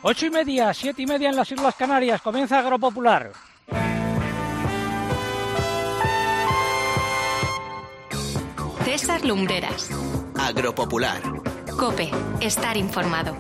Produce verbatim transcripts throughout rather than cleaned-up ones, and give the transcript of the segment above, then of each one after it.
Ocho y media, siete y media en las Islas Canarias. Comienza Agropopular. César Lumbreras. Agropopular. COPE. Estar informado.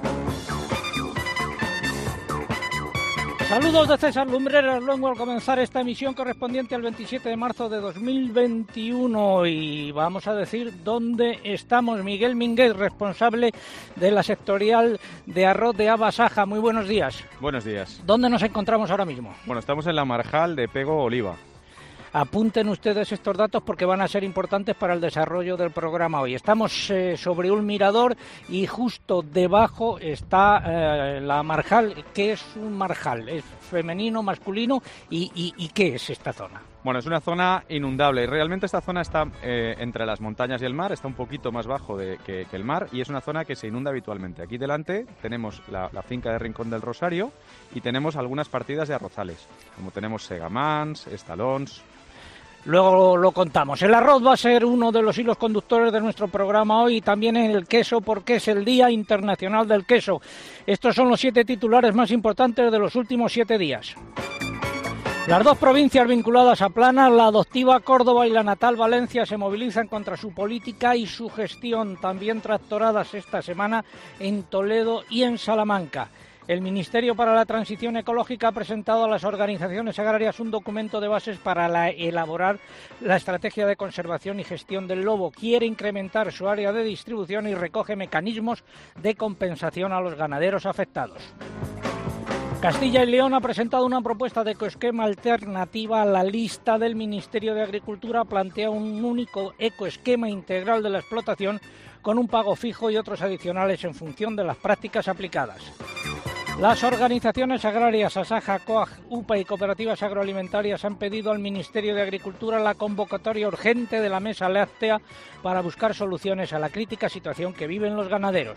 Saludos de César Lumbreras luego al comenzar esta emisión correspondiente al veintisiete de marzo de dos mil veintiuno y vamos a decir dónde estamos. Miguel Minguez, responsable de la sectorial de arroz de Abasaja. Muy buenos días. Buenos días. ¿Dónde nos encontramos ahora mismo? Bueno, estamos en la marjal de Pego Oliva. Apunten ustedes estos datos porque van a ser importantes para el desarrollo del programa hoy. Estamos eh, sobre un mirador y justo debajo está eh, la marjal. ¿Qué es un marjal? ¿Es femenino, masculino? ¿Y, y, y qué es esta zona? Bueno, es una zona inundable. Realmente esta zona está eh, entre las montañas y el mar, está un poquito más bajo de, que, que el mar y es una zona que se inunda habitualmente. Aquí delante tenemos la, la finca de Rincón del Rosario y tenemos algunas partidas de arrozales, como tenemos segamans, estalons. Luego lo contamos. El arroz va a ser uno de los hilos conductores de nuestro programa hoy y también en el queso porque es el Día Internacional del Queso. Estos son los siete titulares más importantes de los últimos siete días. Las dos provincias vinculadas a Planas, la adoptiva Córdoba y la natal Valencia, se movilizan contra su política y su gestión, también tractoradas esta semana en Toledo y en Salamanca. El Ministerio para la Transición Ecológica ha presentado a las organizaciones agrarias un documento de bases para la, elaborar la estrategia de conservación y gestión del lobo. Quiere incrementar su área de distribución y recoge mecanismos de compensación a los ganaderos afectados. Castilla y León ha presentado una propuesta de ecoesquema alternativa a la lista del Ministerio de Agricultura. Plantea un único ecoesquema integral de la explotación con un pago fijo y otros adicionales en función de las prácticas aplicadas. Las organizaciones agrarias Asaja, COAG, UPA y cooperativas agroalimentarias han pedido al Ministerio de Agricultura la convocatoria urgente de la Mesa Láctea para buscar soluciones a la crítica situación que viven los ganaderos.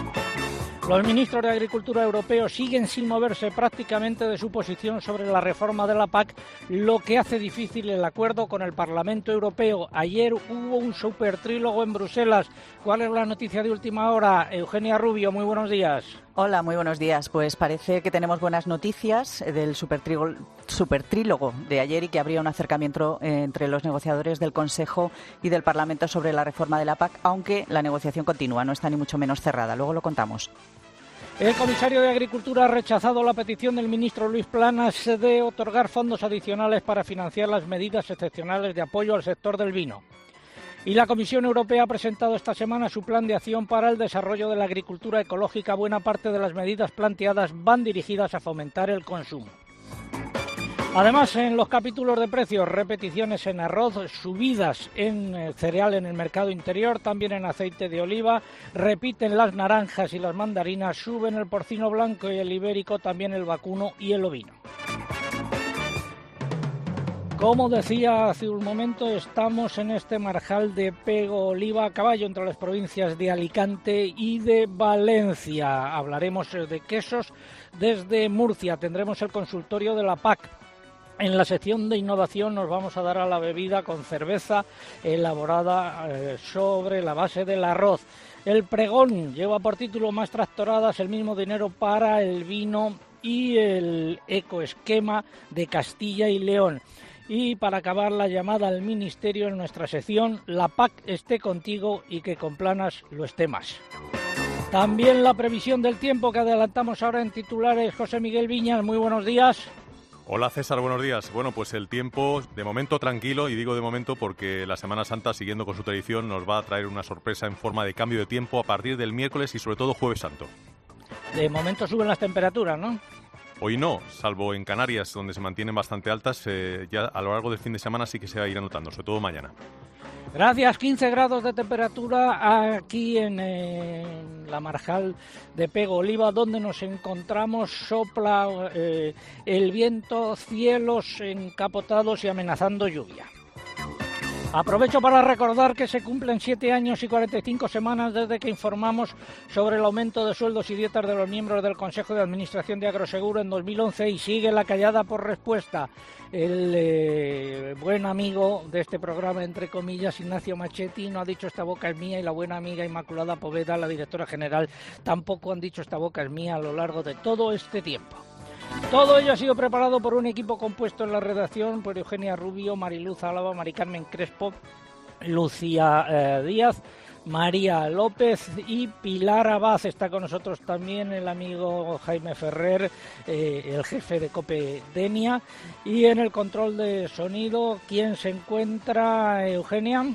Los ministros de Agricultura europeos siguen sin moverse prácticamente de su posición sobre la reforma de la P A C, lo que hace difícil el acuerdo con el Parlamento Europeo. Ayer hubo un supertrílogo en Bruselas. ¿Cuál es la noticia de última hora? Eugenia Rubio, muy buenos días. Hola, muy buenos días. Pues parece que tenemos buenas noticias del supertrílogo, supertrílogo de ayer y que habría un acercamiento entre los negociadores del Consejo y del Parlamento sobre la reforma de la P A C, aunque la negociación continúa, no está ni mucho menos cerrada. Luego lo contamos. El comisario de Agricultura ha rechazado la petición del ministro Luis Planas de otorgar fondos adicionales para financiar las medidas excepcionales de apoyo al sector del vino. Y la Comisión Europea ha presentado esta semana su plan de acción para el desarrollo de la agricultura ecológica. Buena parte de las medidas planteadas van dirigidas a fomentar el consumo. Además, en los capítulos de precios, repeticiones en arroz, subidas en cereal en el mercado interior, también en aceite de oliva, repiten las naranjas y las mandarinas, suben el porcino blanco y el ibérico, también el vacuno y el ovino. Como decía hace un momento, estamos en este marjal de Pego Oliva a caballo entre las provincias de Alicante y de Valencia. Hablaremos de quesos desde Murcia, tendremos el consultorio de la P A C. En la sección de innovación nos vamos a dar a la bebida con cerveza elaborada eh, sobre la base del arroz. El pregón lleva por título Más tractoradas, el mismo dinero para el vino y el ecoesquema de Castilla y León. Y para acabar, la llamada al Ministerio en nuestra sección La P A C esté contigo y que con Planas lo esté más. También la previsión del tiempo que adelantamos ahora en titulares. José Miguel Viñas, muy buenos días. Hola César, buenos días. Bueno, pues el tiempo de momento tranquilo, y digo de momento porque la Semana Santa, siguiendo con su tradición, nos va a traer una sorpresa en forma de cambio de tiempo a partir del miércoles y sobre todo Jueves Santo. De momento suben las temperaturas, ¿no? Hoy no, salvo en Canarias, donde se mantienen bastante altas, eh, ya a lo largo del fin de semana sí que se va a ir anotando, sobre todo mañana. Gracias, quince grados de temperatura aquí en, en la marjal de Pego Oliva, donde nos encontramos. Sopla eh, el viento, cielos encapotados y amenazando lluvia. Aprovecho para recordar que se cumplen siete años y cuarenta y cinco semanas desde que informamos sobre el aumento de sueldos y dietas de los miembros del Consejo de Administración de Agroseguro en dos mil once y sigue la callada por respuesta. El eh, buen amigo de este programa, entre comillas, Ignacio Machetti, no ha dicho esta boca es mía, y la buena amiga Inmaculada Poveda, la directora general, tampoco han dicho esta boca es mía a lo largo de todo este tiempo. Todo ello ha sido preparado por un equipo compuesto en la redacción por Eugenia Rubio, Mariluz Álava, Mari Carmen Crespo, Lucía eh, Díaz, María López y Pilar Abad. Está con nosotros también el amigo Jaime Ferrer, eh, el jefe de COPE Denia. Y en el control de sonido, ¿quién se encuentra, Eugenia?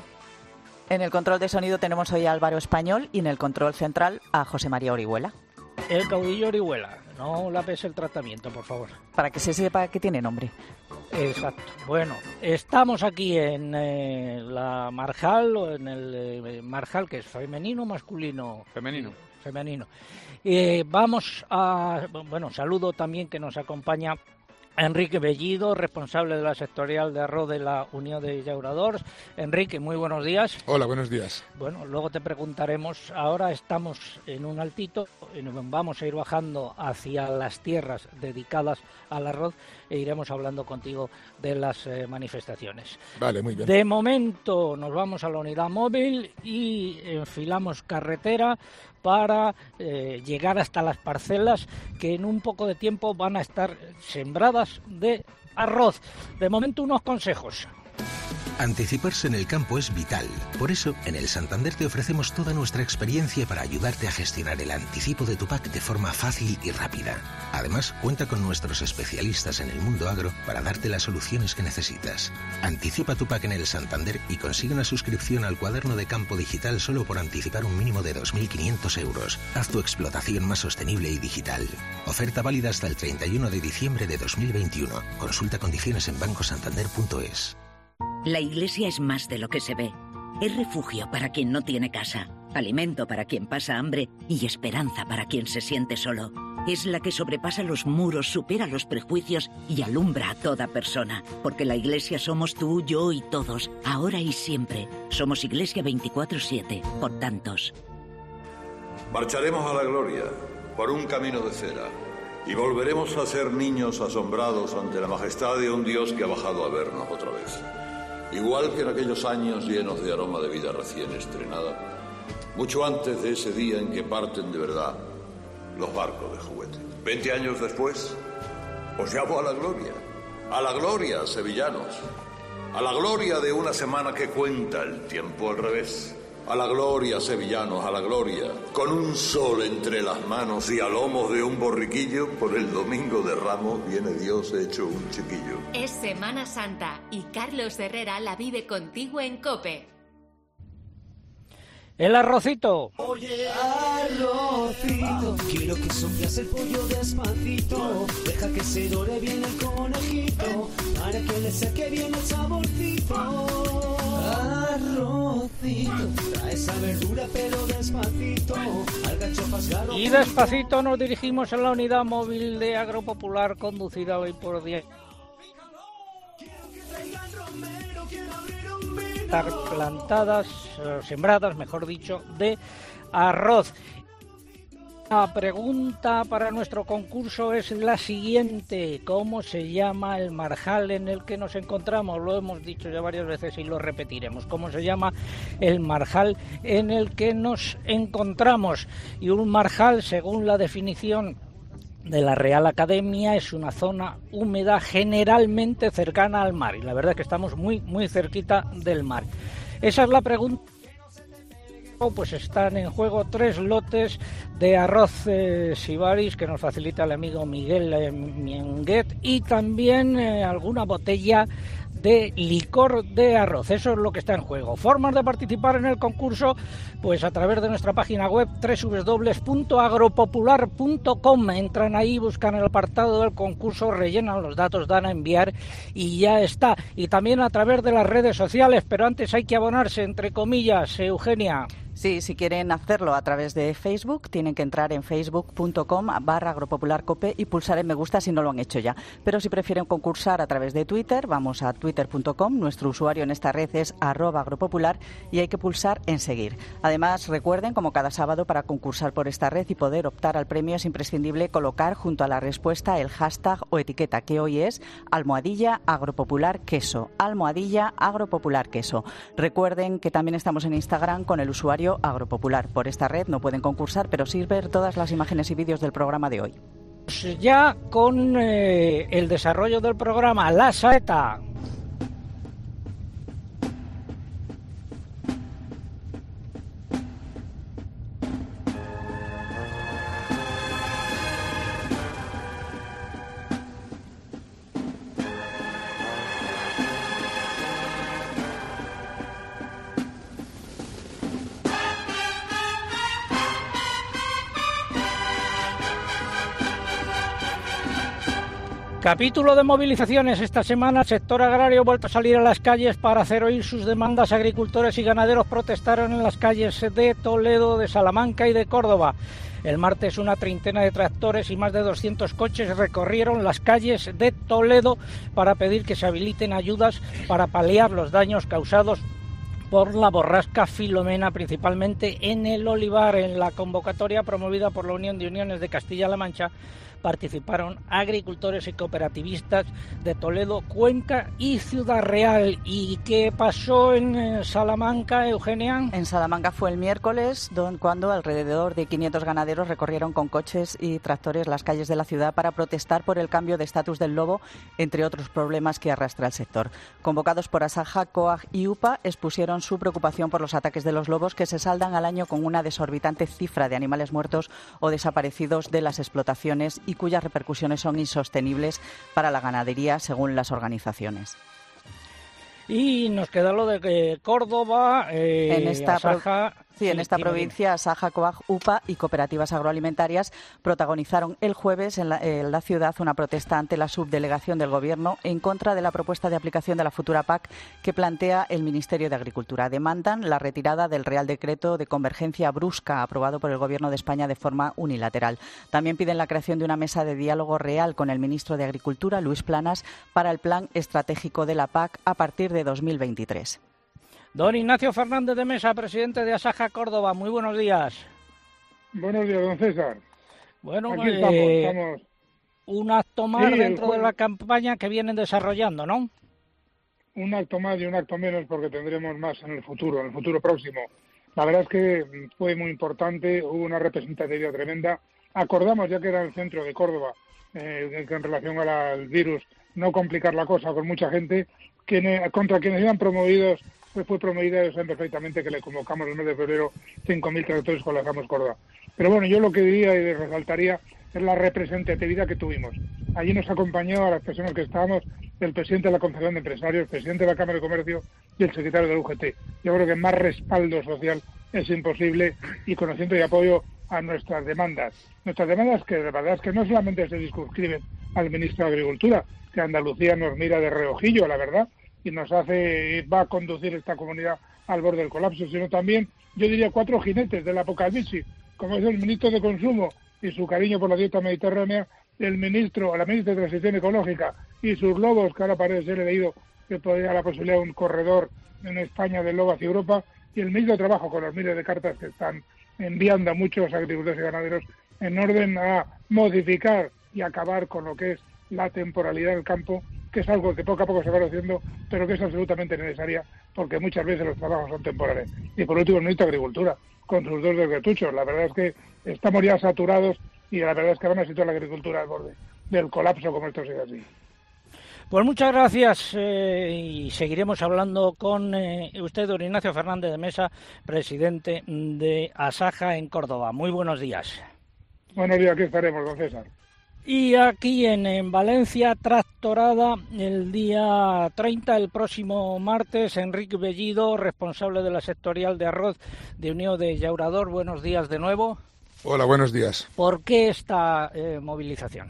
En el control de sonido tenemos hoy a Álvaro Español y en el control central a José María Orihuela. El caudillo Orihuela. No lapes el tratamiento, por favor. Para que se sepa que tiene nombre. Exacto. Bueno, estamos aquí en eh, la Marjal, o en el eh, Marjal, que es femenino o masculino. Femenino. Femenino. Eh, vamos a... Bueno, saludo también que nos acompaña Enrique Bellido, responsable de la sectorial de arroz de la Unión de Llauradors. Enrique, muy buenos días. Hola, buenos días. Bueno, luego te preguntaremos. Ahora estamos en un altito, vamos a ir bajando hacia las tierras dedicadas al arroz e iremos hablando contigo de las eh, manifestaciones. Vale, muy bien. De momento nos vamos a la unidad móvil y enfilamos carretera para eh, llegar hasta las parcelas que en un poco de tiempo van a estar sembradas de arroz. De momento, unos consejos. Anticiparse en el campo es vital. Por eso, en el Santander te ofrecemos toda nuestra experiencia para ayudarte a gestionar el anticipo de tu P A C de forma fácil y rápida. Además, cuenta con nuestros especialistas en el mundo agro para darte las soluciones que necesitas. Anticipa tu P A C en el Santander y consigue una suscripción al cuaderno de campo digital solo por anticipar un mínimo de dos mil quinientos euros. Haz tu explotación más sostenible y digital. Oferta válida hasta el treinta y uno de diciembre de dos mil veintiuno. Consulta condiciones en banco santander punto es. La Iglesia es más de lo que se ve. Es refugio para quien no tiene casa, alimento para quien pasa hambre y esperanza para quien se siente solo. Es la que sobrepasa los muros, supera los prejuicios y alumbra a toda persona. Porque la Iglesia somos tú, yo y todos, ahora y siempre. Somos Iglesia veinticuatro siete, por tantos. Marcharemos a la gloria por un camino de cera y volveremos a ser niños asombrados ante la majestad de un Dios que ha bajado a vernos otra vez. Igual que en aquellos años llenos de aroma de vida recién estrenada, mucho antes de ese día en que parten de verdad los barcos de juguete. Veinte años después, os llamo a la gloria. A la gloria, sevillanos. A la gloria de una semana que cuenta el tiempo al revés. A la gloria, sevillanos, a la gloria. Con un sol entre las manos y a lomos de un borriquillo, por el domingo de Ramos viene Dios hecho un chiquillo. Es Semana Santa y Carlos Herrera la vive contigo en COPE. El arrocito. Oye, arrocito, quiero que soplas el pollo despacito. Deja que se dore bien el conejito, para que le saque bien el saborcito. Arrocito, trae esa verdura pero despacito. Alcachofas, galo. Y despacito nos dirigimos a la unidad móvil de Agropopular, conducida hoy por diez. Plantadas, sembradas, mejor dicho, de arroz. La pregunta para nuestro concurso es la siguiente: ¿cómo se llama el marjal en el que nos encontramos? Lo hemos dicho ya varias veces y lo repetiremos. ¿Cómo se llama el marjal en el que nos encontramos? Y un marjal, según la definición de la Real Academia, es una zona húmeda generalmente cercana al mar, y la verdad es que estamos muy muy cerquita del mar. Esa es la pregunta. Pues están en juego tres lotes de arroz eh, Sibaris que nos facilita el amigo Miguel eh, Mienguet, y también eh, alguna botella de licor de arroz. Eso es lo que está en juego. Formas de participar en el concurso, pues a través de nuestra página web doble u doble u doble u punto agropopular punto com. Entran ahí, buscan el apartado del concurso, rellenan los datos, dan a enviar y ya está. Y también a través de las redes sociales, pero antes hay que abonarse, entre comillas, Eugenia. Sí, si quieren hacerlo a través de Facebook, tienen que entrar en facebook.com barra agropopularcope y pulsar en me gusta si no lo han hecho ya. Pero si prefieren concursar a través de Twitter, vamos a twitter punto com. Nuestro usuario en esta red es arroba agropopular y hay que pulsar en seguir. Además, recuerden, como cada sábado, para concursar por esta red y poder optar al premio es imprescindible colocar junto a la respuesta el hashtag o etiqueta, que hoy es almohadilla agropopular queso. Almohadilla agropopular queso. Recuerden que también estamos en Instagram con el usuario agropopular. Por esta red no pueden concursar, pero sí ver todas las imágenes y vídeos del programa de hoy. Ya con eh, el desarrollo del programa, La Saeta. Capítulo de movilizaciones. Esta semana el sector agrario ha vuelto a salir a las calles para hacer oír sus demandas. Agricultores y ganaderos protestaron en las calles de Toledo, de Salamanca y de Córdoba. El martes una treintena de tractores y más de doscientos coches recorrieron las calles de Toledo para pedir que se habiliten ayudas para paliar los daños causados por la borrasca Filomena, principalmente en el olivar. En la convocatoria promovida por la Unión de Uniones de Castilla-La Mancha participaron agricultores y cooperativistas de Toledo, Cuenca y Ciudad Real. ¿Y qué pasó en Salamanca, Eugenia? En Salamanca fue el miércoles, don, cuando alrededor de quinientos ganaderos recorrieron con coches y tractores las calles de la ciudad para protestar por el cambio de estatus del lobo, entre otros problemas que arrastra el sector. Convocados por Asaja, COAG y UPA, expusieron su preocupación por los ataques de los lobos, que se saldan al año con una desorbitante cifra de animales muertos o desaparecidos de las explotaciones y cuyas repercusiones son insostenibles para la ganadería, según las organizaciones. Y nos queda lo de Córdoba, eh, en esta Asaja... Pro... Sí, en esta provincia, Asaja, COAG, UPA y cooperativas agroalimentarias protagonizaron el jueves en la, en la ciudad una protesta ante la subdelegación del Gobierno en contra de la propuesta de aplicación de la futura P A C que plantea el Ministerio de Agricultura. Demandan la retirada del Real Decreto de Convergencia Brusca aprobado por el Gobierno de España de forma unilateral. También piden la creación de una mesa de diálogo real con el ministro de Agricultura, Luis Planas, para el plan estratégico de la P A C a partir de dos mil veintitrés. Don Ignacio Fernández de Mesa, presidente de Asaja Córdoba, muy buenos días. Buenos días, don César. Bueno, aquí eh, estamos, estamos. Un acto más sí, dentro jueves... de la campaña que vienen desarrollando, ¿no? Un acto más y un acto menos porque tendremos más en el futuro, en el futuro próximo. La verdad es que fue muy importante, hubo una representatividad tremenda. Acordamos, ya que era el centro de Córdoba, eh, que en relación al virus, no complicar la cosa con mucha gente, quienes, contra quienes iban promovidos. Pues fue promovida, saben perfectamente que le convocamos el mes de febrero cinco mil tractores con la Jamos Córdoba. Pero bueno, yo lo que diría y resaltaría es la representatividad que tuvimos. Allí nos acompañó a las personas que estábamos el presidente de la Confederación de Empresarios, el presidente de la Cámara de Comercio y el secretario del U G T. Yo creo que más respaldo social es imposible y conociendo y apoyo a nuestras demandas. Nuestras demandas que de verdad es que no solamente se circunscriben al ministro de Agricultura, que Andalucía nos mira de reojillo, la verdad, y nos hace, va a conducir esta comunidad al borde del colapso, sino también, yo diría, cuatro jinetes del apocalipsis, como es el ministro de Consumo y su cariño por la dieta mediterránea, el ministro, la ministra de Transición Ecológica y sus lobos, que ahora parece ser, he leído que podría la posibilidad de un corredor en España del lobo hacia Europa, y el ministro de Trabajo, con los miles de cartas que están enviando a muchos agricultores y ganaderos en orden a modificar y acabar con lo que es la temporalidad del campo, que es algo que poco a poco se va haciendo, pero que es absolutamente necesaria, porque muchas veces los trabajos son temporales. Y por último, el ministro de Agricultura, con sus dos desguetuchos. La verdad es que estamos ya saturados y la verdad es que van a situar la agricultura al borde del colapso, como esto sigue así. Pues muchas gracias eh, y seguiremos hablando con eh, usted, don Ignacio Fernández de Mesa, presidente de Asaja en Córdoba. Muy buenos días. Buenos días, aquí estaremos, don César. Y aquí en, en Valencia, tractorada el día treinta, el próximo martes. Enrique Bellido, responsable de la sectorial de arroz de Unión de Llaurador. Buenos días de nuevo. Hola, buenos días. ¿Por qué esta eh, movilización?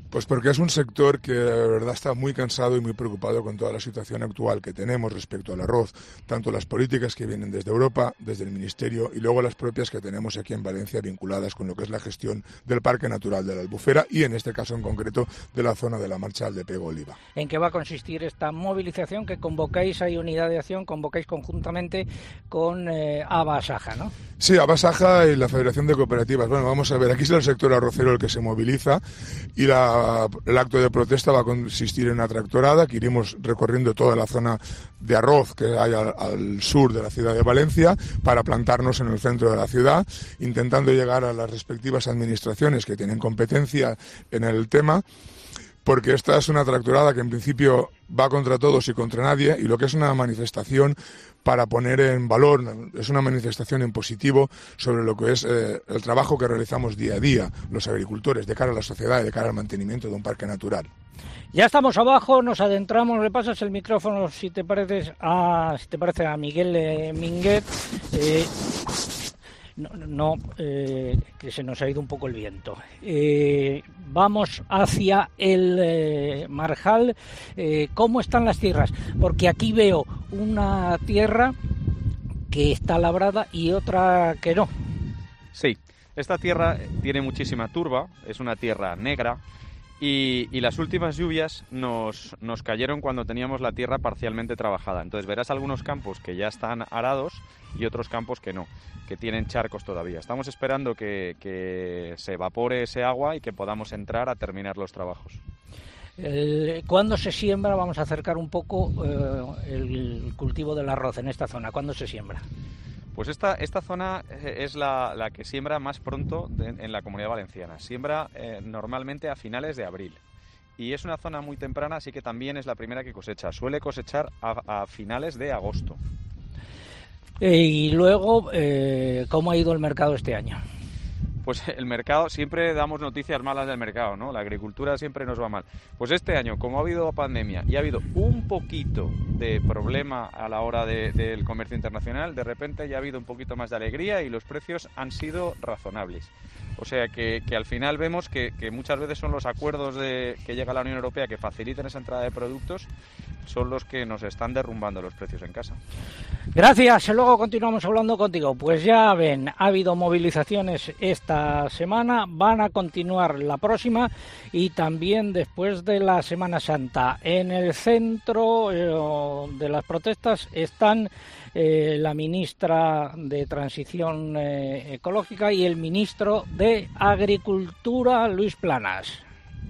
Pues porque es un sector que de verdad está muy cansado y muy preocupado con toda la situación actual que tenemos respecto al arroz, tanto las políticas que vienen desde Europa, desde el Ministerio, y luego las propias que tenemos aquí en Valencia vinculadas con lo que es la gestión del Parque Natural de la Albufera y en este caso en concreto de la zona de la Marcha al de Pego Oliva. ¿En qué va a consistir esta movilización que convocáis? Hay unidad de acción, convocáis conjuntamente con eh, Abasaja, ¿no? Sí, Abasaja y la Federación de Cooperativas. Bueno, vamos a ver, aquí es el sector arrocero el que se moviliza y la, el acto de protesta va a consistir en una tractorada que iremos recorriendo toda la zona de arroz que hay al, al sur de la ciudad de Valencia para plantarnos en el centro de la ciudad, intentando llegar a las respectivas administraciones que tienen competencia en el tema, porque esta es una tractorada que en principio va contra todos y contra nadie, y lo que es una manifestación para poner en valor, es una manifestación en positivo sobre lo que es eh, el trabajo que realizamos día a día los agricultores de cara a la sociedad y de cara al mantenimiento de un parque natural. Ya estamos abajo, nos adentramos, le pasas el micrófono si te parece a, si te parece a Miguel eh, Minguet. Eh, No, no eh, que se nos ha ido un poco el viento. Eh, vamos hacia el eh, Marjal. Eh, ¿Cómo están las tierras? Porque aquí veo una tierra que está labrada y otra que no. Sí, esta tierra tiene muchísima turba, es una tierra negra. Y, y las últimas lluvias nos, nos cayeron cuando teníamos la tierra parcialmente trabajada. Entonces verás algunos campos que ya están arados y otros campos que no, que tienen charcos todavía. Estamos esperando que, que se evapore ese agua y que podamos entrar a terminar los trabajos. Eh, ¿Cuándo se siembra? Vamos a acercar un poco eh, el cultivo del arroz en esta zona. ¿Cuándo se siembra? Pues esta, esta zona es la, la que siembra más pronto de, en la Comunidad Valenciana. Siembra eh, normalmente a finales de abril. Y es una zona muy temprana, así que también es la primera que cosecha. Suele cosechar a, a finales de agosto. Eh, y luego, eh, ¿cómo ha ido el mercado este año? Pues el mercado, siempre damos noticias malas del mercado, ¿no? La agricultura siempre nos va mal. Pues este año, como ha habido pandemia y ha habido un poquito de problema a la hora de, del comercio internacional, de repente ya ha habido un poquito más de alegría y los precios han sido razonables. O sea que, que al final vemos que, que muchas veces son los acuerdos de, que llega la Unión Europea que facilitan esa entrada de productos, son los que nos están derrumbando los precios en casa. Gracias, luego continuamos hablando contigo. Pues ya ven, ha habido movilizaciones esta semana, van a continuar la próxima y también después de la Semana Santa. En el centro eh, de las protestas están eh, la ministra de Transición eh, Ecológica y el ministro de Agricultura, Luis Planas.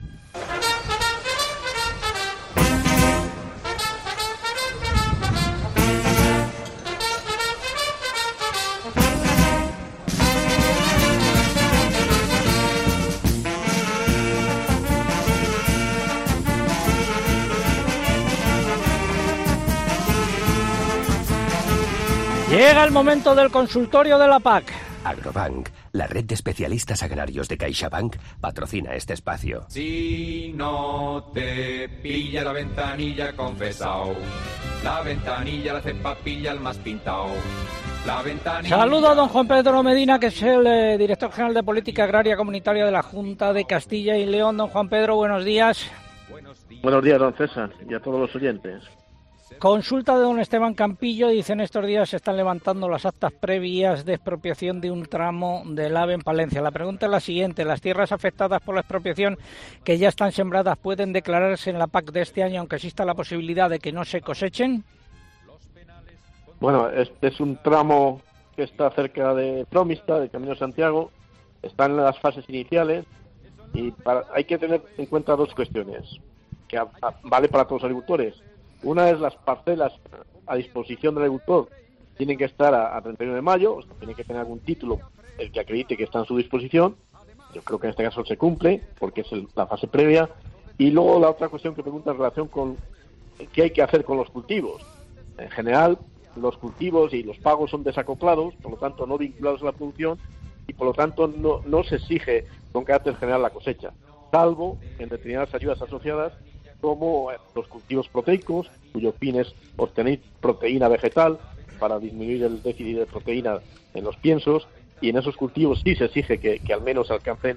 Llega el momento del consultorio de la P A C. Agrobank, la red de especialistas agrarios de CaixaBank, patrocina este espacio. Si no te pilla la ventanilla, confesao. La ventanilla la hace papilla el más pintao. La ventanilla... Saludo a don Juan Pedro Medina, que es el eh, director general de Política Agraria Comunitaria de la Junta de Castilla y León. Don Juan Pedro, buenos días. Buenos días, don César, y a todos los oyentes. Consulta de don Esteban Campillo, dice en estos días se están levantando las actas previas de expropiación de un tramo del AVE en Palencia. La pregunta es la siguiente, ¿las tierras afectadas por la expropiación que ya están sembradas pueden declararse en la P A C de este año aunque exista la posibilidad de que no se cosechen? Bueno, este es un tramo que está cerca de Promista, de Camino de Santiago, está en las fases iniciales y para, hay que tener en cuenta dos cuestiones que a, a, vale para todos los agricultores. Una es las parcelas a disposición del agricultor tienen que estar a, a treinta y uno de mayo, o sea, tienen que tener algún título el que acredite que está a su disposición. Yo creo que en este caso se cumple, porque es el, la fase previa. Y luego la otra cuestión que pregunta en relación con qué hay que hacer con los cultivos. En general, los cultivos y los pagos son desacoplados, por lo tanto no vinculados a la producción, y por lo tanto no, no se exige con carácter general la cosecha, salvo en determinadas ayudas asociadas como los cultivos proteicos, cuyo fin es obtener proteína vegetal para disminuir el déficit de proteína en los piensos, y en esos cultivos sí se exige que, que al menos alcancen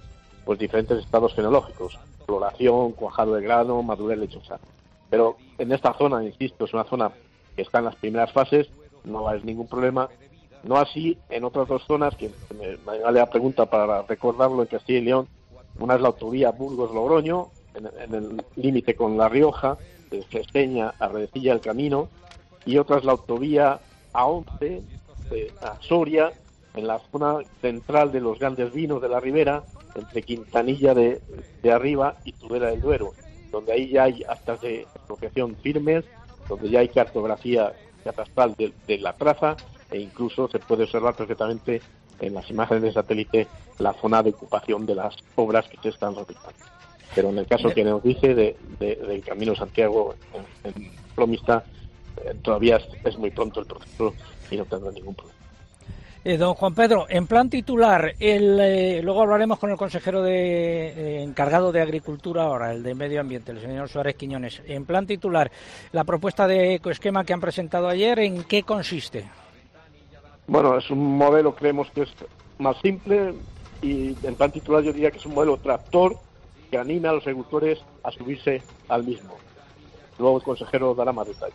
pues diferentes estados fenológicos, floración, cuajado de grano, madurez lechosa. Pero en esta zona, insisto, es una zona que está en las primeras fases, no va a haber ningún problema. No así en otras dos zonas, que me vale la pregunta para recordarlo, en Castilla y León. Una es la autovía Burgos-Logroño, en, en el límite con La Rioja, de Cesteña a Redecilla del Camino, y otra es la autovía A once, de, a Soria, en la zona central de los grandes vinos de la Ribera, entre Quintanilla de, de Arriba y Tudela del Duero, donde ahí ya hay actas de expropiación firmes, donde ya hay cartografía catastral de, de la traza, e incluso se puede observar perfectamente en las imágenes de satélite la zona de ocupación de las obras que se están realizando. Pero en el caso que nos dice de, de, del Camino de Santiago en, en Promista, eh, todavía es, es muy pronto el proceso y no tendrá ningún problema. Eh, don Juan Pedro, en plan titular, el, eh, luego hablaremos con el consejero de, eh, encargado de Agricultura ahora, el de Medio Ambiente, el señor Suárez Quiñones. En plan titular, la propuesta de ecoesquema que han presentado ayer, ¿en qué consiste? Bueno, es un modelo, creemos que es más simple, y en plan titular yo diría que es un modelo tractor que anima a los agricultores a subirse al mismo. Luego el consejero dará más detalles.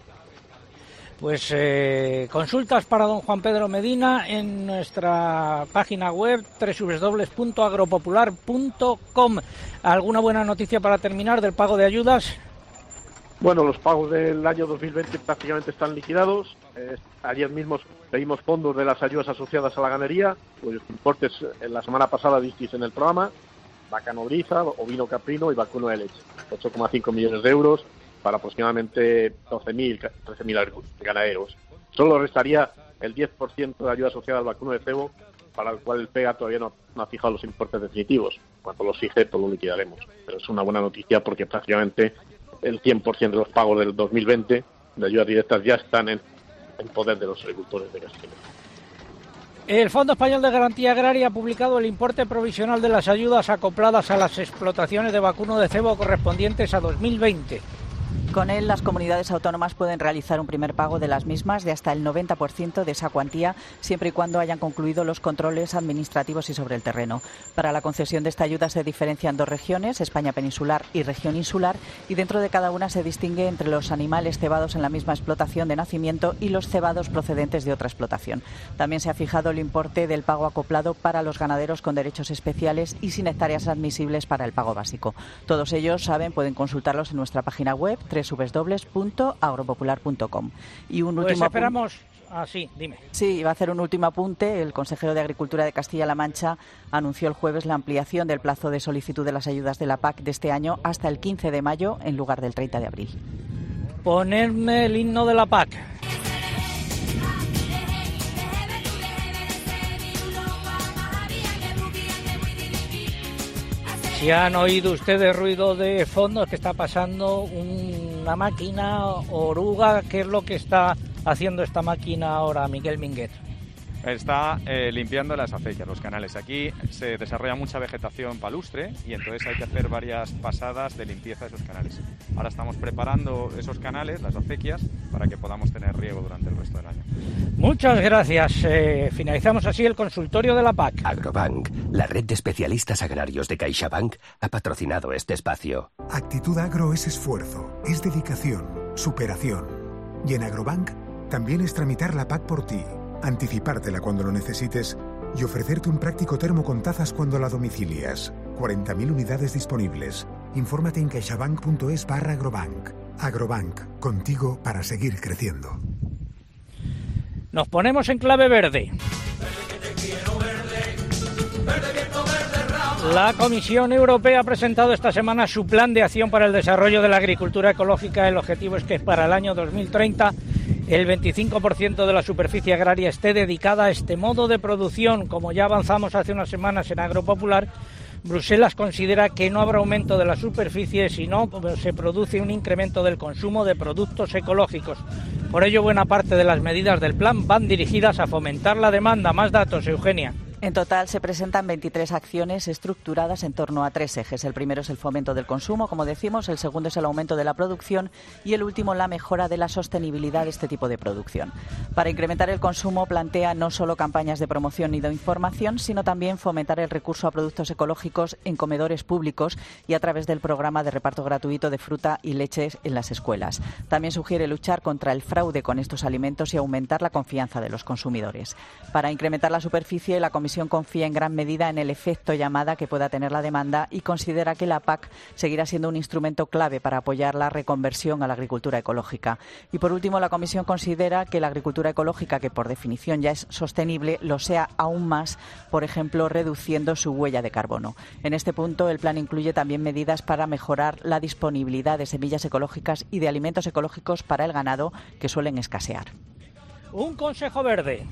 Pues eh, consultas para don Juan Pedro Medina en nuestra página web doble u doble u doble u punto agropopular punto com. ¿Alguna buena noticia para terminar del pago de ayudas? Bueno, los pagos del año dos mil veinte prácticamente están liquidados. Eh, ayer mismo pedimos fondos de las ayudas asociadas a la ganadería, cuyos importes en la semana pasada visteis en el programa: vaca nodriza, ovino caprino y vacuno de leche. ocho coma cinco millones de euros para aproximadamente doce mil, trece mil ganaderos. Solo restaría el diez por ciento de ayuda asociada al vacuno de cebo, para el cual el PEGA todavía no, no ha fijado los importes definitivos. Cuando los fije, pues lo liquidaremos. Pero es una buena noticia porque prácticamente el cien por ciento de los pagos del dos mil veinte de ayudas directas ya están en, en poder de los agricultores de Castilla. El Fondo Español de Garantía Agraria ha publicado el importe provisional de las ayudas acopladas a las explotaciones de vacuno de cebo correspondientes a dos mil veinte. Con él, las comunidades autónomas pueden realizar un primer pago de las mismas de hasta el noventa por ciento de esa cuantía, siempre y cuando hayan concluido los controles administrativos y sobre el terreno. Para la concesión de esta ayuda se diferencian dos regiones, España peninsular y región insular, y dentro de cada una se distingue entre los animales cebados en la misma explotación de nacimiento y los cebados procedentes de otra explotación. También se ha fijado el importe del pago acoplado para los ganaderos con derechos especiales y sin hectáreas admisibles para el pago básico. Todos ellos, saben, pueden consultarlos en nuestra página web doble u doble u doble u punto agropopular punto com. Y un pues último esperamos... Ah, sí, dime. Sí, iba a hacer un último apunte. El consejero de Agricultura de Castilla-La Mancha anunció el jueves la ampliación del plazo de solicitud de las ayudas de la P A C de este año hasta el quince de mayo en lugar del treinta de abril. Ponerme el himno de la P A C. Si han oído ustedes ruido de fondo, es que está pasando una máquina oruga. ¿Qué es lo que está haciendo esta máquina ahora, Miguel Minguet? Está eh, limpiando las acequias, los canales. Aquí se desarrolla mucha vegetación palustre y entonces hay que hacer varias pasadas de limpieza de esos canales. Ahora estamos preparando esos canales, las acequias, para que podamos tener riego durante el resto del año. Muchas gracias. Eh, finalizamos así el consultorio de la P A C. Agrobank, la red de especialistas agrarios de CaixaBank, ha patrocinado este espacio. Actitud Agro es esfuerzo, es dedicación, superación. Y en Agrobank también es tramitar la P A C por ti, anticipártela cuando lo necesites y ofrecerte un práctico termo con tazas cuando la domicilias. cuarenta mil unidades disponibles. Infórmate en caixabank.es barra agrobank. Agrobank, contigo para seguir creciendo. Nos ponemos en clave verde. La Comisión Europea ha presentado esta semana su plan de acción para el desarrollo de la agricultura ecológica. El objetivo es que para el año dos mil treinta el veinticinco por ciento de la superficie agraria esté dedicada a este modo de producción. Como ya avanzamos hace unas semanas en Agropopular, Bruselas considera que no habrá aumento de la superficie si no se produce un incremento del consumo de productos ecológicos. Por ello, buena parte de las medidas del plan van dirigidas a fomentar la demanda. Más datos, Eugenia. En total se presentan veintitrés acciones estructuradas en torno a tres ejes. El primero es el fomento del consumo, como decimos, el segundo es el aumento de la producción y el último la mejora de la sostenibilidad de este tipo de producción. Para incrementar el consumo plantea no solo campañas de promoción y de información, sino también fomentar el recurso a productos ecológicos en comedores públicos y a través del programa de reparto gratuito de fruta y leches en las escuelas. También sugiere luchar contra el fraude con estos alimentos y aumentar la confianza de los consumidores. Para incrementar la superficie, la Comisión La Comisión confía en gran medida en el efecto llamada que pueda tener la demanda y considera que la P A C seguirá siendo un instrumento clave para apoyar la reconversión a la agricultura ecológica. Y por último, la Comisión considera que la agricultura ecológica, que por definición ya es sostenible, lo sea aún más, por ejemplo, reduciendo su huella de carbono. En este punto, el plan incluye también medidas para mejorar la disponibilidad de semillas ecológicas y de alimentos ecológicos para el ganado, que suelen escasear. Un consejo verde.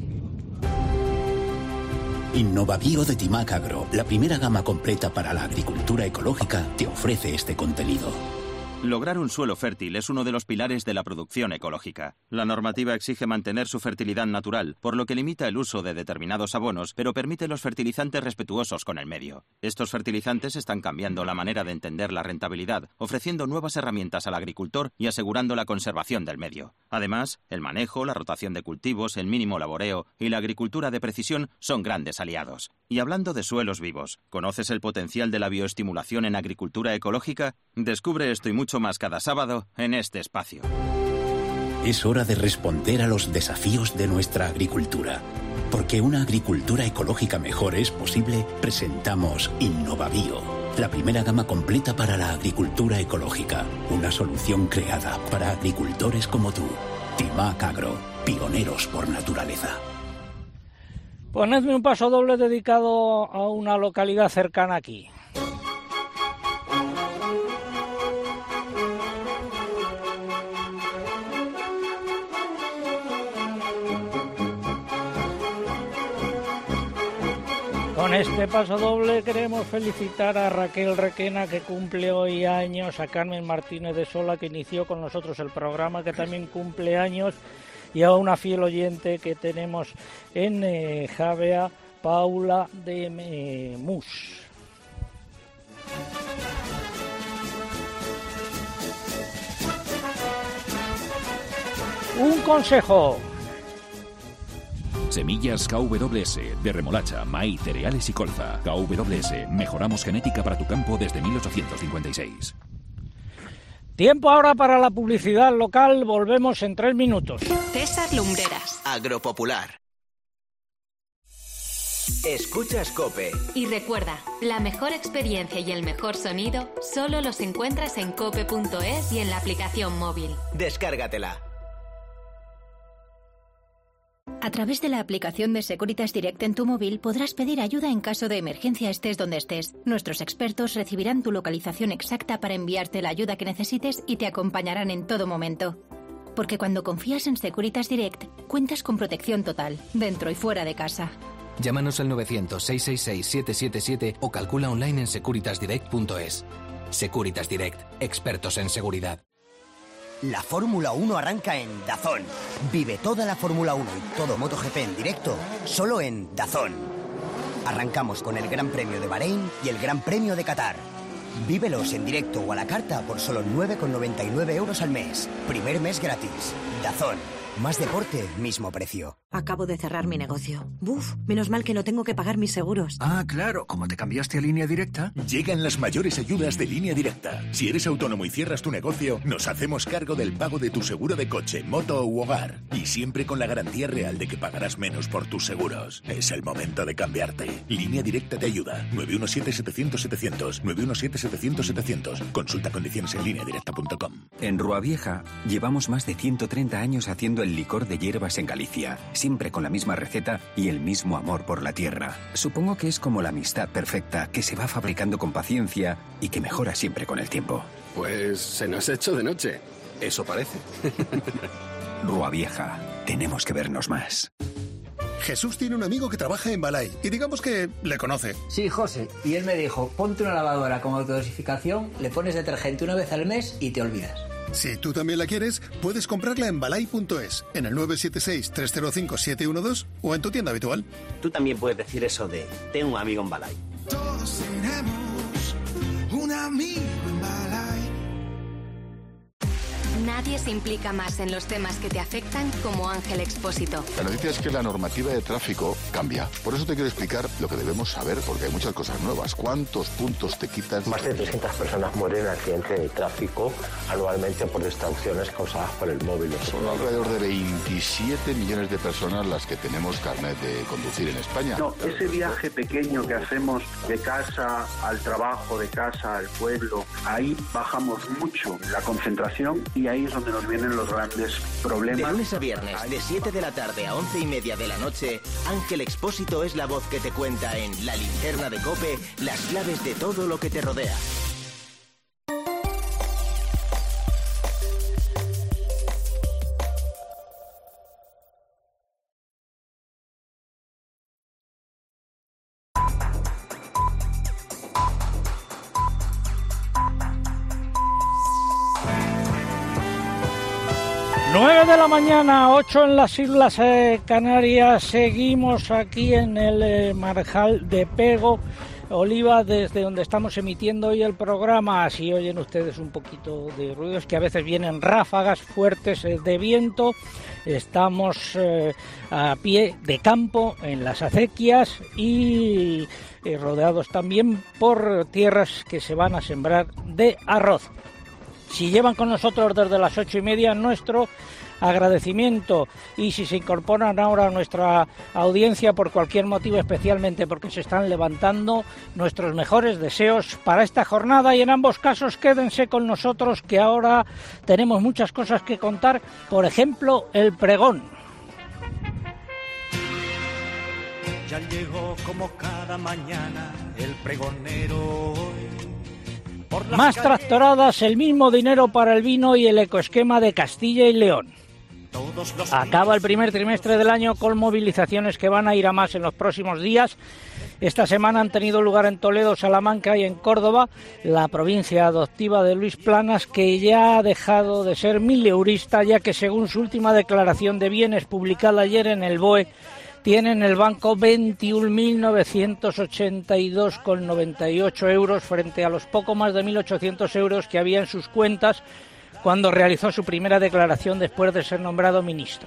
InnovaBio de Timac Agro, la primera gama completa para la agricultura ecológica, te ofrece este contenido. Lograr un suelo fértil es uno de los pilares de la producción ecológica. La normativa exige mantener su fertilidad natural, por lo que limita el uso de determinados abonos, pero permite los fertilizantes respetuosos con el medio. Estos fertilizantes están cambiando la manera de entender la rentabilidad, ofreciendo nuevas herramientas al agricultor y asegurando la conservación del medio. Además, el manejo, la rotación de cultivos, el mínimo laboreo y la agricultura de precisión son grandes aliados. Y hablando de suelos vivos, ¿conoces el potencial de la bioestimulación en agricultura ecológica? Descubre esto y mucho más cada sábado en este espacio. Es hora de responder a los desafíos de nuestra agricultura. Porque una agricultura ecológica mejor es posible, presentamos InnovaBio, la primera gama completa para la agricultura ecológica. Una solución creada para agricultores como tú. Timac Agro, pioneros por naturaleza. Ponedme un paso doble dedicado a una localidad cercana aquí. Con este paso doble queremos felicitar a Raquel Requena, que cumple hoy años, a Carmen Martínez de Sola, que inició con nosotros el programa, que también cumple años, y a una fiel oyente que tenemos en eh, Javea, Paula de eh, Mus. Un consejo. Semillas K W S, de remolacha, maíz, cereales y colza. K W S, mejoramos genética para tu campo desde mil ochocientos cincuenta y seis. Tiempo ahora para la publicidad local, volvemos en tres minutos. César Lumbreras. Agropopular. Escuchas COPE. Y recuerda, la mejor experiencia y el mejor sonido solo los encuentras en cope punto es y en la aplicación móvil. Descárgatela. A través de la aplicación de Securitas Direct en tu móvil podrás pedir ayuda en caso de emergencia estés donde estés. Nuestros expertos recibirán tu localización exacta para enviarte la ayuda que necesites y te acompañarán en todo momento. Porque cuando confías en Securitas Direct, cuentas con protección total, dentro y fuera de casa. Llámanos al novecientos, seiscientos sesenta y seis, setecientos setenta y siete o calcula online en securitas direct punto es. Securitas Direct, expertos en seguridad. La Fórmula uno arranca en DAZN. Vive toda la Fórmula uno y todo MotoGP en directo, solo en DAZN. Arrancamos con el Gran Premio de Bahrein y el Gran Premio de Qatar. Vívelos en directo o a la carta por solo nueve con noventa y nueve euros al mes. Primer mes gratis. DAZN. Más deporte, mismo precio. Acabo de cerrar mi negocio. Buf, menos mal que no tengo que pagar mis seguros. Ah, claro, como te cambiaste a Línea Directa. Llegan las mayores ayudas de Línea Directa. Si eres autónomo y cierras tu negocio, nos hacemos cargo del pago de tu seguro de coche, moto u hogar. Y siempre con la garantía real de que pagarás menos por tus seguros. Es el momento de cambiarte. Línea Directa te ayuda. nueve uno siete, setecientos, setecientos. nueve uno siete, setecientos, setecientos. Consulta condiciones en línea directa punto com. En Rua Vieja llevamos más de ciento treinta años haciendo el licor de hierbas en Galicia, siempre con la misma receta y el mismo amor por la tierra. Supongo que es como la amistad perfecta que se va fabricando con paciencia y que mejora siempre con el tiempo. Pues se nos ha hecho de noche. Eso parece. Rua Vieja, tenemos que vernos más. Jesús tiene un amigo que trabaja en Balay y digamos que le conoce. Sí, José. Y él me dijo, ponte una lavadora con autodosificación, le pones detergente una vez al mes y te olvidas. Si tú también la quieres, puedes comprarla en balay punto es, en el nueve siete seis, tres cero cinco, siete uno dos o en tu tienda habitual. Tú también puedes decir eso de tengo un amigo en Balay. Todos tenemos un amigo en Balay. Nadie se implica más en los temas que te afectan como Ángel Expósito. La noticia es que la normativa de tráfico cambia. Por eso te quiero explicar lo que debemos saber, porque hay muchas cosas nuevas. ¿Cuántos puntos te quitas? Más de trescientas personas mueren en accidentes de tráfico anualmente por distracciones causadas por el móvil. Son alrededor de veintisiete millones de personas las que tenemos carnet de conducir en España. No, ese viaje pequeño que hacemos de casa al trabajo, de casa al pueblo, ahí bajamos mucho la concentración y ahí es donde nos vienen los grandes problemas. De lunes a viernes, de siete de la tarde a once y media de la noche, Ángel Expósito es la voz que te cuenta en La Linterna de COPE las claves de todo lo que te rodea. nueve de la mañana, ocho en las Islas eh, Canarias. Seguimos aquí en el eh, Marjal de Pego, Oliva, desde donde estamos emitiendo hoy el programa. Si oyen ustedes un poquito de ruidos, que a veces vienen ráfagas fuertes eh, de viento. Estamos eh, a pie de campo en las acequias y eh, rodeados también por tierras que se van a sembrar de arroz. Si llevan con nosotros desde las ocho y media, nuestro agradecimiento, y si se incorporan ahora a nuestra audiencia por cualquier motivo, especialmente porque se están levantando, nuestros mejores deseos para esta jornada, y en ambos casos quédense con nosotros, que ahora tenemos muchas cosas que contar, por ejemplo, el pregón. Ya llegó como cada mañana el pregonero. Más tractoradas, el mismo dinero para el vino y el ecoesquema de Castilla y León. Acaba el primer trimestre del año con movilizaciones que van a ir a más en los próximos días. Esta semana han tenido lugar en Toledo, Salamanca y en Córdoba, la provincia adoptiva de Luis Planas, que ya ha dejado de ser mileurista, ya que según su última declaración de bienes publicada ayer en el B O E, tiene en el banco veintiún mil novecientos ochenta y dos coma noventa y ocho euros frente a los poco más de mil ochocientos euros que había en sus cuentas cuando realizó su primera declaración después de ser nombrado ministro.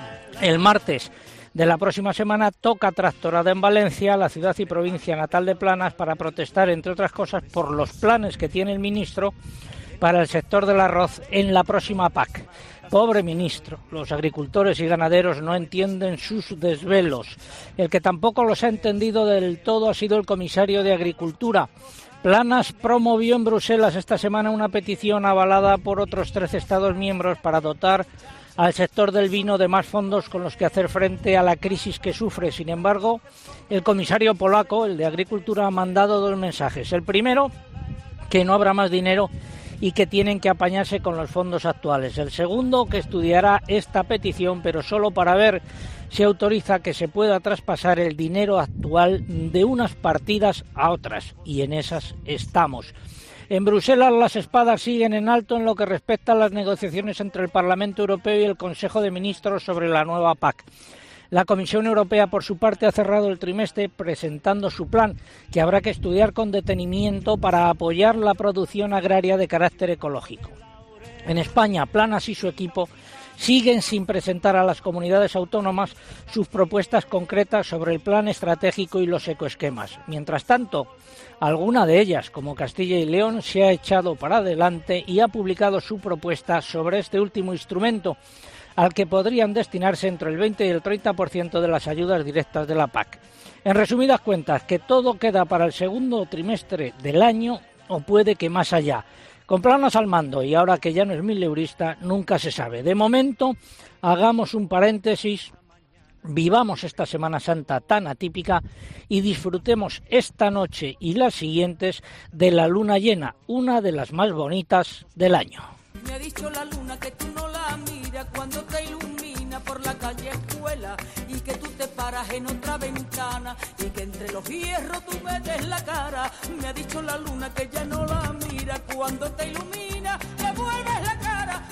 El martes de la próxima semana toca tractorada en Valencia, la ciudad y provincia natal de Planas, para protestar, entre otras cosas, por los planes que tiene el ministro para el sector del arroz en la próxima P A C. Pobre ministro, los agricultores y ganaderos no entienden sus desvelos. El que tampoco los ha entendido del todo ha sido el comisario de Agricultura. Planas promovió en Bruselas esta semana una petición avalada por otros trece Estados miembros para dotar al sector del vino de más fondos con los que hacer frente a la crisis que sufre. Sin embargo, el comisario polaco, el de Agricultura, ha mandado dos mensajes. El primero, que no habrá más dinero y que tienen que apañarse con los fondos actuales. El segundo, que estudiará esta petición, pero solo para ver si autoriza que se pueda traspasar el dinero actual de unas partidas a otras, y en esas estamos. En Bruselas las espadas siguen en alto en lo que respecta a las negociaciones entre el Parlamento Europeo y el Consejo de Ministros sobre la nueva P A C. La Comisión Europea, por su parte, ha cerrado el trimestre presentando su plan, que habrá que estudiar con detenimiento para apoyar la producción agraria de carácter ecológico. En España, Planas y su equipo siguen sin presentar a las comunidades autónomas sus propuestas concretas sobre el plan estratégico y los ecoesquemas. Mientras tanto, alguna de ellas, como Castilla y León, se ha echado para adelante y ha publicado su propuesta sobre este último instrumento, al que podrían destinarse entre el veinte y el treinta por ciento de las ayudas directas de la P A C. En resumidas cuentas, que todo queda para el segundo trimestre del año, o puede que más allá. Con Planas al mando, y ahora que ya no es mileurista, nunca se sabe. De momento, hagamos un paréntesis, vivamos esta Semana Santa tan atípica y disfrutemos esta noche y las siguientes de la luna llena, una de las más bonitas del año. Me ha dicho la luna que tú no la miras cuando te ilumina por la calle escuela, y que tú te paras en otra ventana y que entre los hierros tú metes la cara. Me ha dicho la luna que ya no la mira cuando te ilumina, te vuelves la cara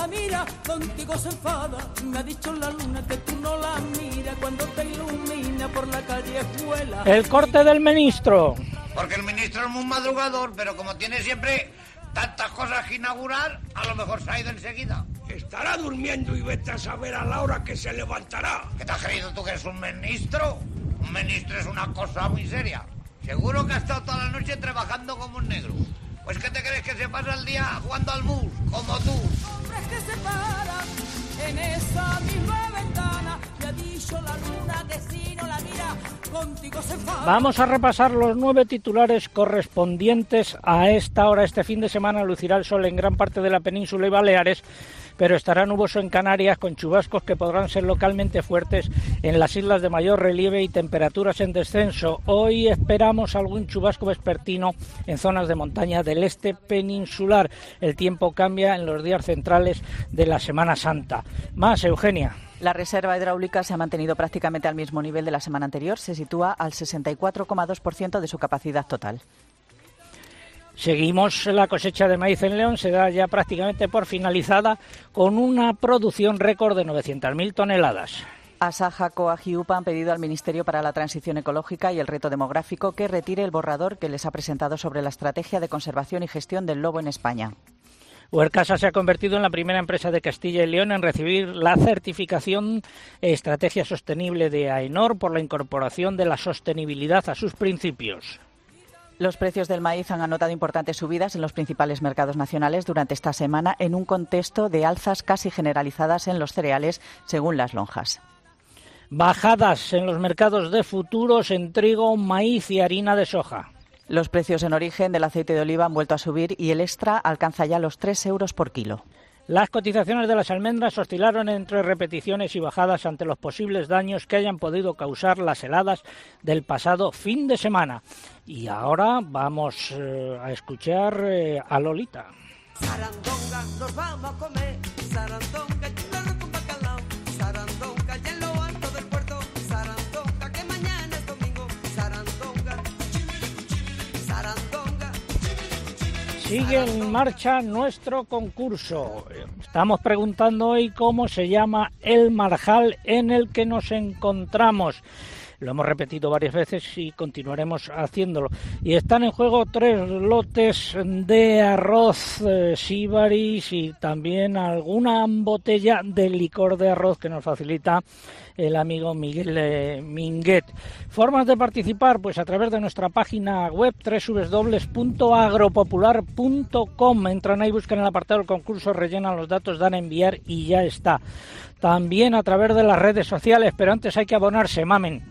la mira, contigo se enfada. Me ha dicho la luna que tú no la miras cuando te ilumina por la callejuela. El corte del ministro. Porque el ministro es muy madrugador, pero como tiene siempre tantas cosas que inaugurar, a lo mejor se ha ido enseguida. Estará durmiendo y vete a saber a la hora que se levantará. ¿Qué te has creído tú que eres un ministro? Un ministro es una cosa muy seria. Seguro que ha estado toda la noche trabajando como un negro. Pues ¿qué te crees que se pasa el día jugando al mus, como tú? Hombres que se paran en esa misma ventana. Me ha dicho la luna que si no la mira, contigo se enfada. Vamos a repasar los nueve titulares correspondientes a esta hora. Este fin de semana lucirá el sol en gran parte de la península y Baleares, pero estará nuboso en Canarias con chubascos que podrán ser localmente fuertes en las islas de mayor relieve y temperaturas en descenso. Hoy esperamos algún chubasco vespertino en zonas de montaña del este peninsular. El tiempo cambia en los días centrales de la Semana Santa. Más, Eugenia. La reserva hidráulica se ha mantenido prácticamente al mismo nivel de la semana anterior. Se sitúa al sesenta y cuatro coma dos por ciento de su capacidad total. Seguimos la cosecha de maíz en León, se da ya prácticamente por finalizada con una producción récord de novecientas mil toneladas. Asaja, Coag y U P A han pedido al Ministerio para la Transición Ecológica y el Reto Demográfico que retire el borrador que les ha presentado sobre la estrategia de conservación y gestión del lobo en España. Huercasa se ha convertido en la primera empresa de Castilla y León en recibir la certificación Estrategia Sostenible de AENOR por la incorporación de la sostenibilidad a sus principios. Los precios del maíz han anotado importantes subidas en los principales mercados nacionales durante esta semana en un contexto de alzas casi generalizadas en los cereales, según las lonjas. Bajadas en los mercados de futuros en trigo, maíz y harina de soja. Los precios en origen del aceite de oliva han vuelto a subir y el extra alcanza ya los tres euros por kilo. Las cotizaciones de las almendras oscilaron entre repeticiones y bajadas ante los posibles daños que hayan podido causar las heladas del pasado fin de semana. Y ahora vamos eh, a escuchar eh, a Lolita. Sarandonga, nos vamos a comer. Sarandonga, y un arroz con bacalao. Sarandonga, y en lo alto del puerto. Sarandonga, que mañana es domingo. Sarandonga, Sarandonga. Sigue en marcha nuestro concurso. Estamos preguntando hoy cómo se llama el marjal en el que nos encontramos. Lo hemos repetido varias veces y continuaremos haciéndolo. Y están en juego tres lotes de arroz eh, Sibaris y también alguna botella de licor de arroz que nos facilita el amigo Miguel eh, Minguet. Formas de participar, pues a través de nuestra página web doble u doble u doble u punto agropopular punto com. Entran ahí, buscan el apartado del concurso, rellenan los datos, dan a enviar y ya está. También a través de las redes sociales, pero antes hay que abonarse, mamen.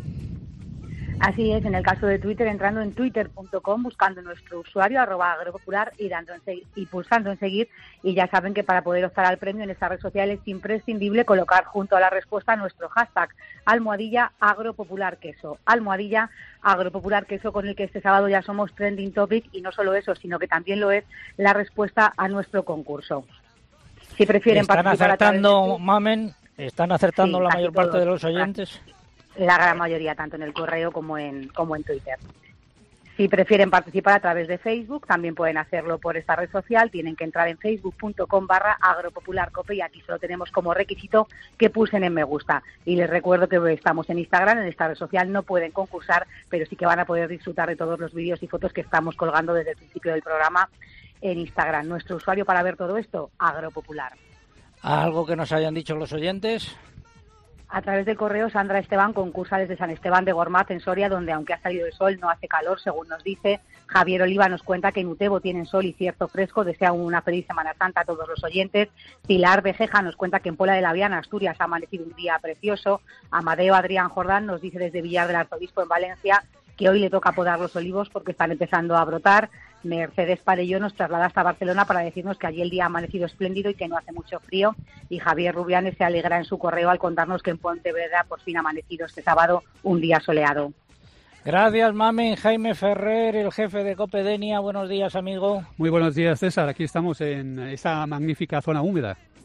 Así es, en el caso de Twitter, entrando en twitter punto com, buscando nuestro usuario, arroba agropopular, y, dando en seguir, y pulsando en seguir, y ya saben que para poder optar al premio en esta red social es imprescindible colocar junto a la respuesta nuestro hashtag, almohadilla agropopularqueso, almohadilla agropopularqueso, con el que este sábado ya somos trending topic, y no solo eso, sino que también lo es la respuesta a nuestro concurso. Si prefieren ¿Están participar acertando, a través de... mamen? ¿Están acertando Sí, la casi mayor parte todos. de los oyentes? La gran mayoría, tanto en el correo como en como en Twitter. Si prefieren participar a través de Facebook, también pueden hacerlo por esta red social. Tienen que entrar en facebook punto com barra agropopularcope, y aquí solo tenemos como requisito que pulsen en me gusta. Y les recuerdo que estamos en Instagram, en esta red social no pueden concursar, pero sí que van a poder disfrutar de todos los vídeos y fotos que estamos colgando desde el principio del programa en Instagram. Nuestro usuario para ver todo esto, agropopular. ¿Algo que nos hayan dicho los oyentes? A través del correo, Sandra Esteban concursa desde San Esteban de Gormaz, en Soria, donde aunque ha salido el sol no hace calor, según nos dice. Javier Oliva nos cuenta que en Utebo tienen sol y cierto fresco. Desea una feliz Semana Santa a todos los oyentes. Pilar Bejeja nos cuenta que en Pola de la Viana, Asturias, ha amanecido un día precioso. Amadeo Adrián Jordán nos dice desde Villar del Arzobispo, en Valencia, que hoy le toca podar los olivos porque están empezando a brotar. Mercedes Parelló nos traslada hasta Barcelona para decirnos que allí el día ha amanecido espléndido y que no hace mucho frío. Y Javier Rubianes se alegra en su correo al contarnos que en Pontevedra por fin ha amanecido este sábado un día soleado. Gracias, mamen. Jaime Ferrer, el jefe de Copedenia. Buenos días, amigo. Muy buenos días, César. Aquí estamos en esta magnífica zona húmeda.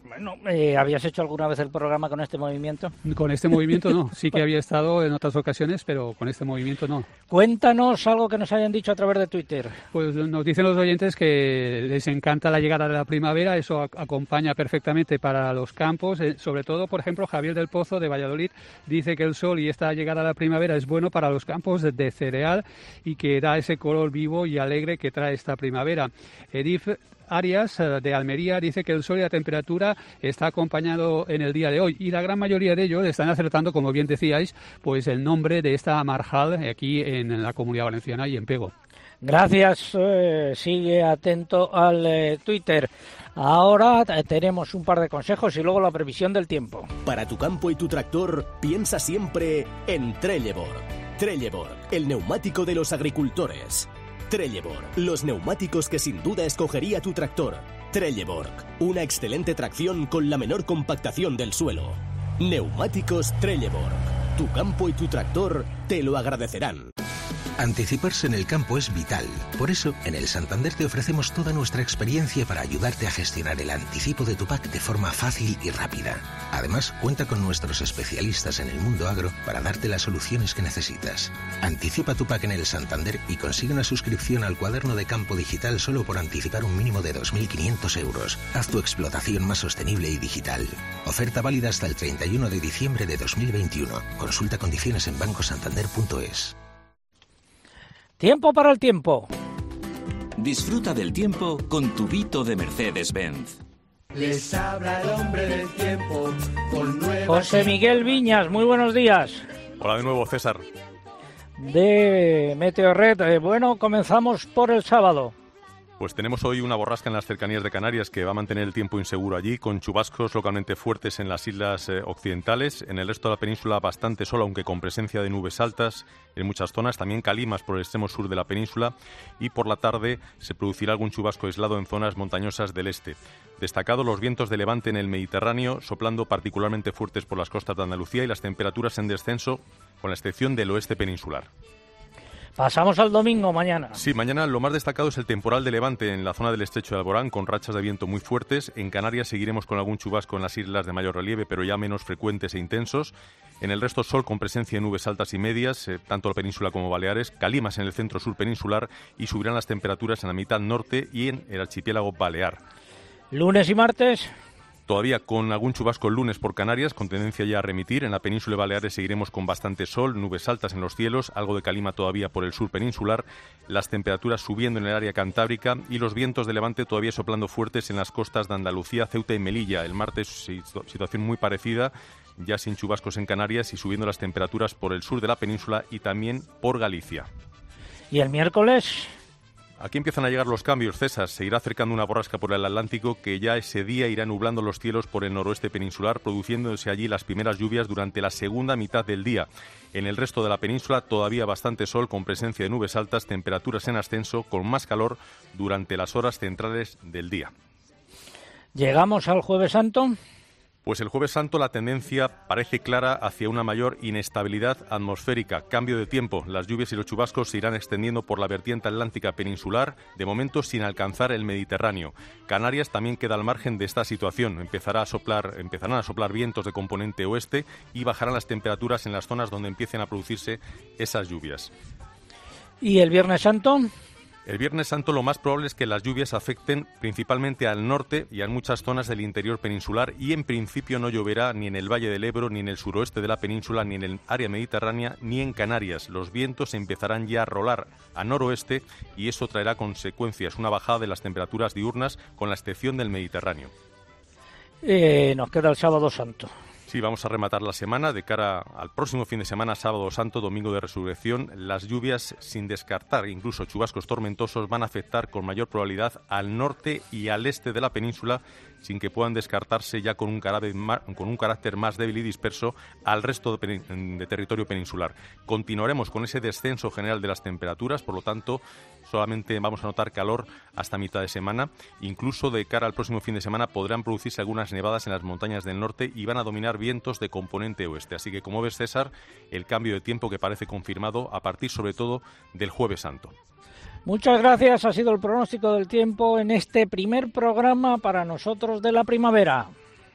Bueno, eh, ¿habías hecho alguna vez el programa con este movimiento? Con este movimiento no, sí que había estado en otras ocasiones, pero con este movimiento no. Cuéntanos algo que nos hayan dicho a través de Twitter. Pues nos dicen los oyentes que les encanta la llegada de la primavera, eso acompaña perfectamente para los campos, eh, sobre todo, por ejemplo, Javier del Pozo de Valladolid dice que el sol y esta llegada a la primavera es bueno para los campos de, de cereal y que da ese color vivo y alegre que trae esta primavera. Edith Arias de Almería dice que el sol y la temperatura está acompañado en el día de hoy y la gran mayoría de ellos están acertando, como bien decíais, pues el nombre de esta marjal aquí en la Comunidad Valenciana y en Pego. Gracias, eh, sigue atento al eh, Twitter. Ahora eh, tenemos un par de consejos y luego la previsión del tiempo. Para tu campo y tu tractor, piensa siempre en Trelleborg. Trelleborg, el neumático de los agricultores. Trelleborg, los neumáticos que sin duda escogería tu tractor. Trelleborg, una excelente tracción con la menor compactación del suelo. Neumáticos Trelleborg, tu campo y tu tractor te lo agradecerán. Anticiparse en el campo es vital. Por eso, en el Santander te ofrecemos toda nuestra experiencia para ayudarte a gestionar el anticipo de tu P A C de forma fácil y rápida. Además, cuenta con nuestros especialistas en el mundo agro para darte las soluciones que necesitas. Anticipa tu P A C en el Santander y consigue una suscripción al cuaderno de campo digital solo por anticipar un mínimo de dos mil quinientos euros. Haz tu explotación más sostenible y digital. Oferta válida hasta el treinta y uno de diciembre de dos mil veintiuno. Consulta condiciones en banco santander punto es. Tiempo para el tiempo. Disfruta del tiempo con tu Vito de Mercedes-Benz. Les habla el hombre del tiempo con nuevas... José Miguel Viñas, muy buenos días. Hola de nuevo, César. De Meteorred. Eh, bueno, comenzamos por el sábado. Pues tenemos hoy una borrasca en las cercanías de Canarias que va a mantener el tiempo inseguro allí, con chubascos localmente fuertes en las islas eh, occidentales. En el resto de la península bastante sol, aunque con presencia de nubes altas en muchas zonas. También calimas por el extremo sur de la península. Y por la tarde se producirá algún chubasco aislado en zonas montañosas del este. Destacado los vientos de levante en el Mediterráneo, soplando particularmente fuertes por las costas de Andalucía y las temperaturas en descenso, con la excepción del oeste peninsular. Pasamos al domingo, mañana. Sí, mañana lo más destacado es el temporal de levante en la zona del estrecho de Alborán, con rachas de viento muy fuertes. En Canarias seguiremos con algún chubasco en las islas de mayor relieve, pero ya menos frecuentes e intensos. En el resto, sol con presencia de nubes altas y medias, eh, tanto la península como Baleares, calimas en el centro-sur peninsular y subirán las temperaturas en la mitad norte y en el archipiélago balear. Lunes y martes. Todavía con algún chubasco el lunes por Canarias, con tendencia ya a remitir. En la península de Baleares seguiremos con bastante sol, nubes altas en los cielos, algo de calima todavía por el sur peninsular, las temperaturas subiendo en el área cantábrica y los vientos de levante todavía soplando fuertes en las costas de Andalucía, Ceuta y Melilla. El martes situación muy parecida, ya sin chubascos en Canarias y subiendo las temperaturas por el sur de la península y también por Galicia. ¿Y el miércoles? Aquí empiezan a llegar los cambios, César. Se irá acercando una borrasca por el Atlántico que ya ese día irá nublando los cielos por el noroeste peninsular, produciéndose allí las primeras lluvias durante la segunda mitad del día. En el resto de la península todavía bastante sol con presencia de nubes altas, temperaturas en ascenso, con más calor durante las horas centrales del día. ¿Llegamos al Jueves Santo? Pues el Jueves Santo la tendencia parece clara hacia una mayor inestabilidad atmosférica, cambio de tiempo. Las lluvias y los chubascos se irán extendiendo por la vertiente atlántica peninsular, de momento sin alcanzar el Mediterráneo. Canarias también queda al margen de esta situación. Empezará a soplar, empezarán a soplar vientos de componente oeste y bajarán las temperaturas en las zonas donde empiecen a producirse esas lluvias. ¿Y el Viernes Santo? El Viernes Santo lo más probable es que las lluvias afecten principalmente al norte y a muchas zonas del interior peninsular y en principio no lloverá ni en el Valle del Ebro, ni en el suroeste de la península, ni en el área mediterránea, ni en Canarias. Los vientos empezarán ya a rolar a noroeste y eso traerá consecuencias, una bajada de las temperaturas diurnas con la excepción del Mediterráneo. Eh, nos queda el Sábado Santo. Sí, vamos a rematar la semana de cara al próximo fin de semana, Sábado Santo, Domingo de Resurrección. Las lluvias, sin descartar incluso chubascos tormentosos, van a afectar con mayor probabilidad al norte y al este de la península, sin que puedan descartarse ya con un carácter más, con un carácter más débil y disperso al resto de, de territorio peninsular. Continuaremos con ese descenso general de las temperaturas, por lo tanto, solamente vamos a notar calor hasta mitad de semana. Incluso de cara al próximo fin de semana podrán producirse algunas nevadas en las montañas del norte y van a dominar vientos de componente oeste. Así que, como ves, César, el cambio de tiempo que parece confirmado a partir sobre todo del Jueves Santo. Muchas gracias, ha sido el pronóstico del tiempo en este primer programa para nosotros de la primavera.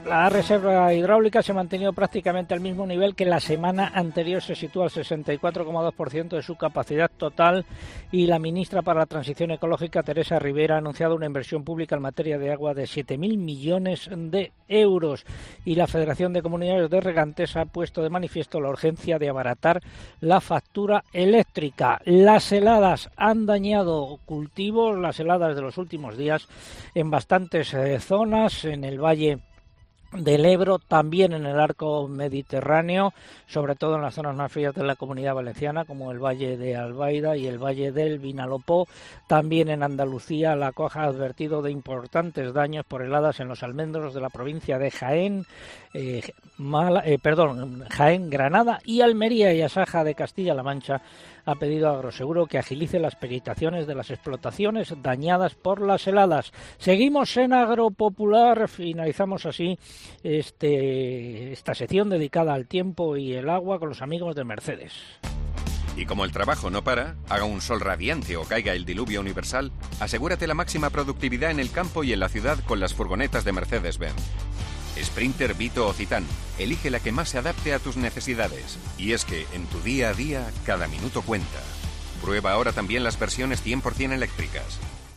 La reserva hidráulica se ha mantenido prácticamente al mismo nivel que la semana anterior, se sitúa al sesenta y cuatro coma dos por ciento de su capacidad total, y la ministra para la Transición Ecológica, Teresa Ribera, ha anunciado una inversión pública en materia de agua de siete mil millones de euros, y la Federación de Comunidades de Regantes ha puesto de manifiesto la urgencia de abaratar la factura eléctrica. Las heladas han dañado cultivos, las heladas de los últimos días en bastantes eh, zonas, en el Valle del Ebro, también en el arco mediterráneo, sobre todo en las zonas más frías de la Comunidad Valenciana, como el Valle de Albaida y el Valle del Vinalopó. También en Andalucía, la COAG ha advertido de importantes daños por heladas en los almendros de la provincia de Jaén, eh, Mala, eh, perdón, Jaén, Granada y Almería, y Asaja de Castilla-La Mancha ha pedido a Agroseguro que agilice las peritaciones de las explotaciones dañadas por las heladas. Seguimos en Agropopular, finalizamos así este, esta sección dedicada al tiempo y el agua con los amigos de Mercedes. Y como el trabajo no para, haga un sol radiante o caiga el diluvio universal, asegúrate la máxima productividad en el campo y en la ciudad con las furgonetas de Mercedes-Benz. Sprinter, Vito o Citan, elige la que más se adapte a tus necesidades. Y es que en tu día a día, cada minuto cuenta. Prueba ahora también las versiones cien por ciento eléctricas.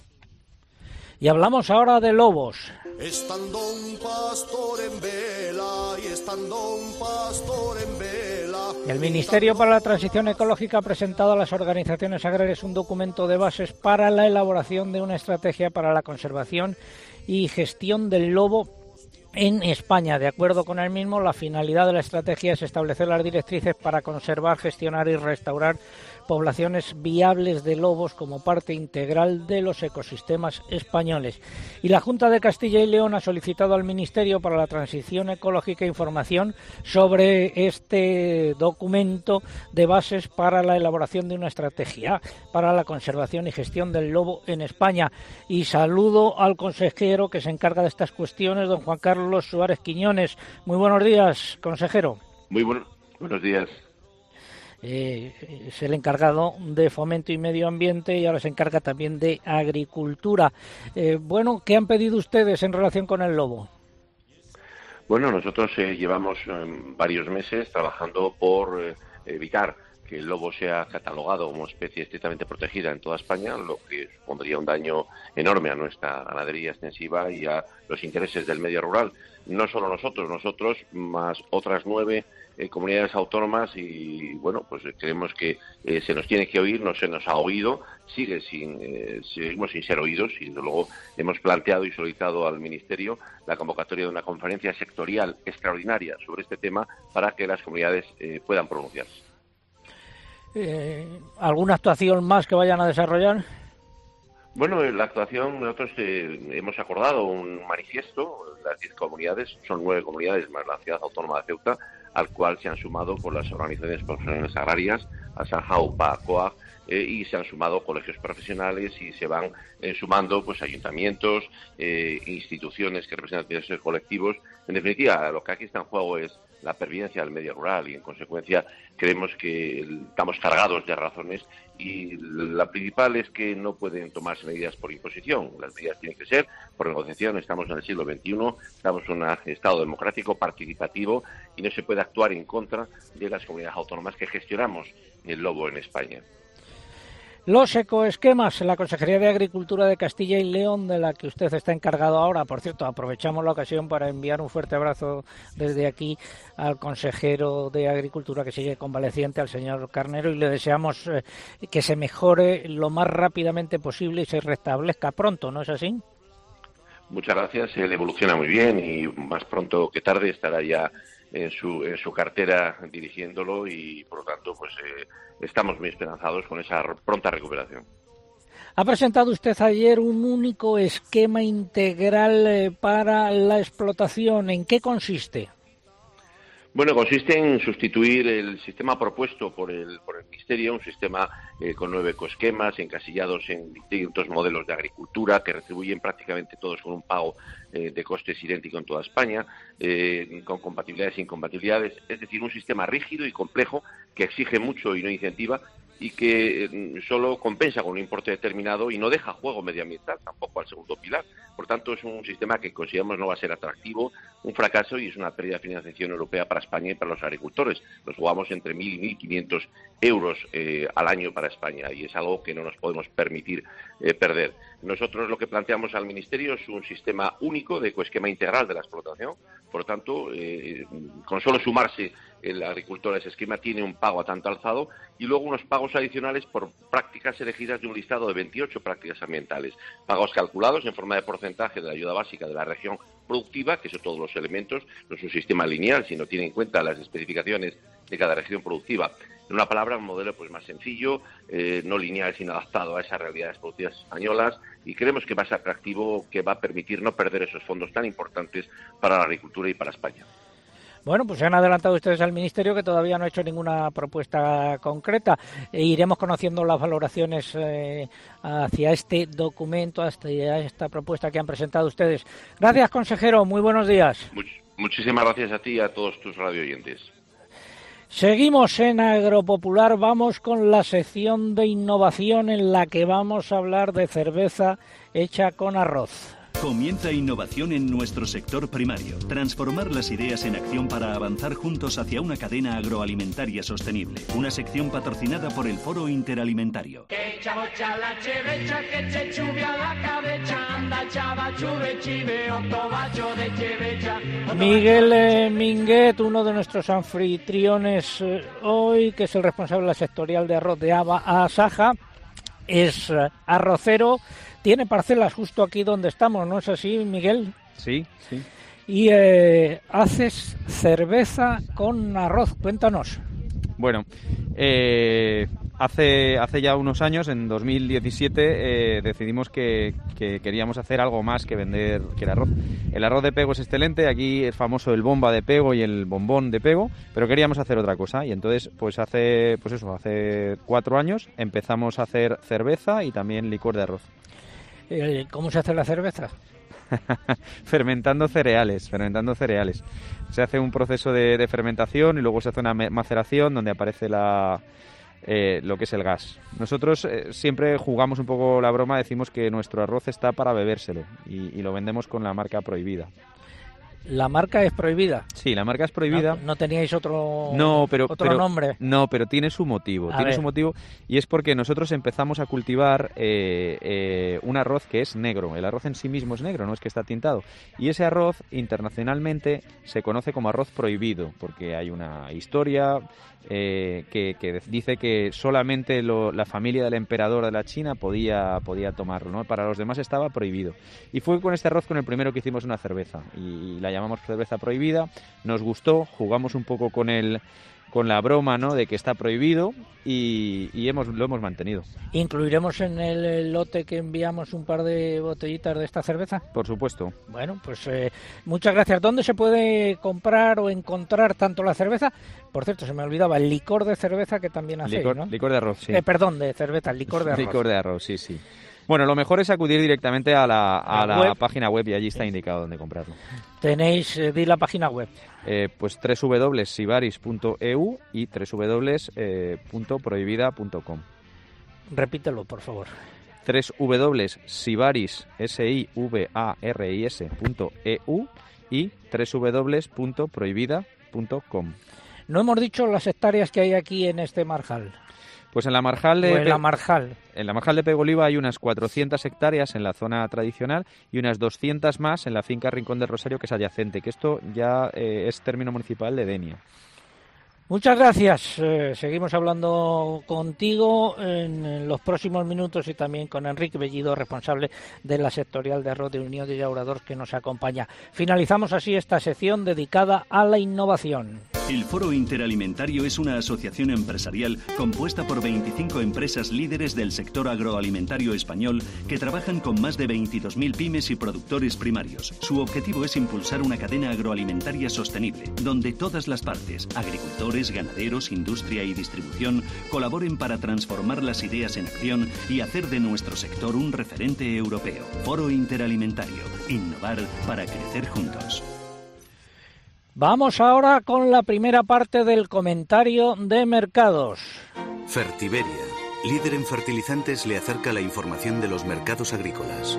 Y hablamos ahora de lobos. Estando un pastor en vela y estando un pastor en vela. El Ministerio para la Transición Ecológica ha presentado a las organizaciones agrarias un documento de bases para la elaboración de una estrategia para la conservación y gestión del lobo en España. De acuerdo con el mismo, la finalidad de la estrategia es establecer las directrices para conservar, gestionar y restaurar poblaciones viables de lobos como parte integral de los ecosistemas españoles. Y la Junta de Castilla y León ha solicitado al Ministerio para la Transición Ecológica información sobre este documento de bases para la elaboración de una estrategia para la conservación y gestión del lobo en España. Y saludo al consejero que se encarga de estas cuestiones, don Juan Carlos Suárez Quiñones. Muy buenos días, consejero. Muy bueno, buenos días. Eh, es el encargado de Fomento y Medio Ambiente y ahora se encarga también de Agricultura. Eh, bueno, ¿qué han pedido ustedes en relación con el lobo? Bueno, nosotros eh, llevamos eh, varios meses trabajando por eh, evitar que el lobo sea catalogado como especie estrictamente protegida en toda España, lo que supondría un daño enorme a nuestra ganadería extensiva y a los intereses del medio rural. No solo nosotros, nosotros más otras nueve eh, comunidades autónomas y, bueno, pues creemos que eh, se nos tiene que oír, no se nos ha oído, sigue sin, eh, seguimos sin ser oídos y, desde luego, hemos planteado y solicitado al Ministerio la convocatoria de una conferencia sectorial extraordinaria sobre este tema para que las comunidades eh, puedan pronunciarse. Eh, ¿Alguna actuación más que vayan a desarrollar? Bueno, en la actuación nosotros eh, hemos acordado un manifiesto, las diez comunidades, son nueve comunidades más la ciudad autónoma de Ceuta, al cual se han sumado por las organizaciones profesionales agrarias, Asaja, UPA, COAG, eh, y se han sumado colegios profesionales y se van eh, sumando pues ayuntamientos, eh, instituciones que representan intereses colectivos. En definitiva, lo que aquí está en juego es la pervivencia del medio rural y, en consecuencia, creemos que estamos cargados de razones y la principal es que no pueden tomarse medidas por imposición. Las medidas tienen que ser por negociación. Estamos en el siglo veintiuno, estamos en un Estado democrático, participativo y no se puede actuar en contra de las comunidades autónomas que gestionamos el lobo en España. Los ecoesquemas en la Consejería de Agricultura de Castilla y León, de la que usted está encargado ahora. Por cierto, aprovechamos la ocasión para enviar un fuerte abrazo desde aquí al consejero de Agricultura que sigue convaleciente, al señor Carnero, y le deseamos eh, que se mejore lo más rápidamente posible y se restablezca pronto, ¿no es así? Muchas gracias, él evoluciona muy bien y más pronto que tarde estará ya en su en su cartera dirigiéndolo y, por lo tanto, pues eh, estamos muy esperanzados con esa pronta recuperación. Ha presentado usted ayer un único esquema integral eh, para la explotación. ¿En qué consiste? Bueno, consiste en sustituir el sistema propuesto por el, por el Ministerio, un sistema eh, con nueve ecoesquemas encasillados en distintos modelos de agricultura que retribuyen prácticamente todos con un pago eh, de costes idéntico en toda España, eh, con compatibilidades e incompatibilidades, es decir, un sistema rígido y complejo que exige mucho y no incentiva y que eh, solo compensa con un importe determinado y no deja juego medioambiental tampoco al segundo pilar. Por tanto, es un sistema que consideramos no va a ser atractivo, un fracaso, y es una pérdida de financiación europea para España y para los agricultores. Nos jugamos entre mil y mil quinientos euros eh, al año para España, y es algo que no nos podemos permitir eh, perder. Nosotros lo que planteamos al Ministerio es un sistema único de coesquema integral de la explotación. Por lo tanto, eh, con solo sumarse el agricultor a ese esquema tiene un pago a tanto alzado y luego unos pagos adicionales por prácticas elegidas de un listado de veintiocho prácticas ambientales. Pagos calculados en forma de porcentaje de la ayuda básica de la región productiva, que son todos los elementos, no es un sistema lineal, sino tiene en cuenta las especificaciones de cada región productiva. En una palabra, un modelo pues más sencillo, eh, no lineal, sino adaptado a esas realidades productivas españolas, y creemos que va a ser atractivo, que va a permitir no perder esos fondos tan importantes para la agricultura y para España. Bueno, pues se han adelantado ustedes al Ministerio, que todavía no ha hecho ninguna propuesta concreta. E iremos conociendo las valoraciones eh, hacia este documento, hacia esta propuesta que han presentado ustedes. Gracias, consejero. Muy buenos días. Much- muchísimas gracias a ti y a todos tus radioyentes. Seguimos en Agropopular, vamos con la sección de innovación en la que vamos a hablar de cerveza hecha con arroz. Comienza innovación en nuestro sector primario. Transformar las ideas en acción para avanzar juntos hacia una cadena agroalimentaria sostenible. Una sección patrocinada por el Foro Interalimentario. Miguel eh, Minguet, uno de nuestros anfitriones eh, hoy, que es el responsable de la sectorial de arroz de Aba Asaja, es eh, arrocero. Tiene parcelas justo aquí donde estamos, ¿no es así, Miguel? Sí, sí. Y eh, haces cerveza con arroz, cuéntanos. Bueno, eh, hace hace ya unos años, en dos mil diecisiete, eh, decidimos que, que queríamos hacer algo más que vender que el arroz. El arroz de pego es excelente, aquí es famoso el bomba de pego y el bombón de pego, pero queríamos hacer otra cosa, y entonces pues hace pues eso, hace cuatro años empezamos a hacer cerveza y también licor de arroz. ¿Cómo se hace la cerveza? fermentando cereales, fermentando cereales. Se hace un proceso de, de fermentación y luego se hace una maceración donde aparece la, eh, lo que es el gas. Nosotros eh, siempre jugamos un poco la broma, decimos que nuestro arroz está para bebérselo y, y lo vendemos con la marca Prohibida. ¿La marca es prohibida? Sí, la marca es prohibida. ¿No, no teníais otro, no, pero, otro pero, nombre? No, pero tiene su motivo. A tiene ver. su motivo y es porque nosotros empezamos a cultivar eh, eh, un arroz que es negro. El arroz en sí mismo es negro, no es que está tintado. Y ese arroz internacionalmente se conoce como arroz prohibido porque hay una historia eh, que, que dice que solamente lo, la familia del emperador de la China podía, podía tomarlo, ¿no? Para los demás estaba prohibido. Y fue con este arroz con el primero que hicimos una cerveza y la llamamos cerveza prohibida. Nos gustó, jugamos un poco con el con la broma, ¿no?, de que está prohibido y, y hemos lo hemos mantenido. ¿Incluiremos en el lote que enviamos un par de botellitas de esta cerveza? Por supuesto. Bueno, pues eh, muchas gracias. ¿Dónde se puede comprar o encontrar tanto la cerveza? Por cierto, se me olvidaba el licor de cerveza que también hacéis, licor, ¿no? Licor de arroz, sí. Eh, perdón, de cerveza, licor de arroz. Licor de arroz, sí, sí. Bueno, lo mejor es acudir directamente a la, a la la web. página web y allí está indicado dónde comprarlo. Tenéis, eh, di la página web. Eh, pues doble u doble u doble u punto sibaris punto e u y doble u doble u doble u punto prohibida punto com. Repítelo, por favor. doble u doble u doble u punto sibaris punto e u y doble u doble u doble u punto prohibida punto com. No hemos dicho las hectáreas que hay aquí en este marjal. Pues en la marjal de O en la marjal. En la marjal de Pego Oliva hay unas cuatrocientas hectáreas en la zona tradicional y unas doscientas más en la finca Rincón del Rosario, que es adyacente, que esto ya eh, es término municipal de Denia. Muchas gracias. Eh, seguimos hablando contigo en, en los próximos minutos y también con Enrique Bellido, responsable de la sectorial de arroz de Unión de Llauradors, que nos acompaña. Finalizamos así esta sección dedicada a la innovación. El Foro Interalimentario es una asociación empresarial compuesta por veinticinco empresas líderes del sector agroalimentario español que trabajan con más de veintidós mil pymes y productores primarios. Su objetivo es impulsar una cadena agroalimentaria sostenible, donde todas las partes, agricultores, ganaderos, industria y distribución, colaboren para transformar las ideas en acción y hacer de nuestro sector un referente europeo. Foro Interalimentario. Innovar para crecer juntos. Vamos ahora con la primera parte del comentario de mercados. Fertiberia. líder en fertilizantes, le acerca la información de los mercados agrícolas.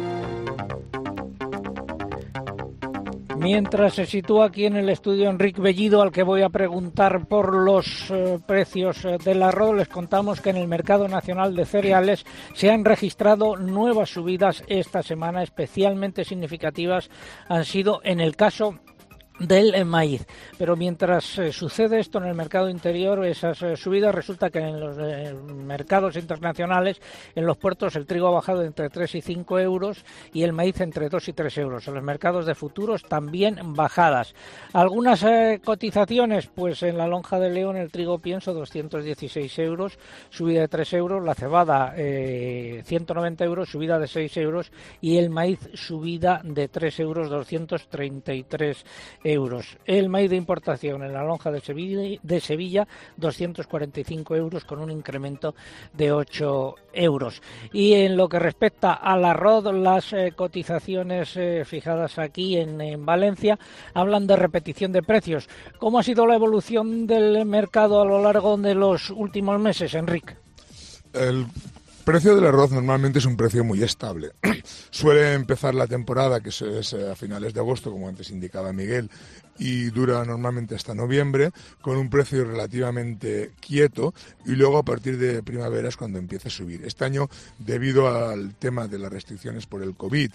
Mientras se sitúa aquí en el estudio Enrique Bellido, al que voy a preguntar por los eh, precios del arroz, les contamos que en el mercado nacional de cereales se han registrado nuevas subidas esta semana. Especialmente significativas han sido en el caso del maíz. Pero mientras eh, sucede esto en el mercado interior, esas eh, subidas, resulta que en los eh, mercados internacionales, en los puertos, el trigo ha bajado entre tres y cinco euros y el maíz entre dos y tres euros. En los mercados de futuros también bajadas. Algunas eh, cotizaciones, pues en la lonja de León el trigo pienso doscientos dieciséis euros, subida de tres euros, la cebada eh, ciento noventa euros, subida de seis euros, y el maíz subida de tres euros, doscientos treinta y tres euros. El maíz de importación en la lonja de Sevilla, de Sevilla doscientos cuarenta y cinco euros, con un incremento de ocho euros. Y en lo que respecta al arroz, las eh, cotizaciones eh, fijadas aquí en, en Valencia hablan de repetición de precios. ¿Cómo ha sido la evolución del mercado a lo largo de los últimos meses, Enrique? El precio del arroz normalmente es un precio muy estable. Suele empezar la temporada, que es a finales de agosto, como antes indicaba Miguel, y dura normalmente hasta noviembre, con un precio relativamente quieto, y luego a partir de primavera es cuando empieza a subir. Este año, debido al tema de las restricciones por el COVID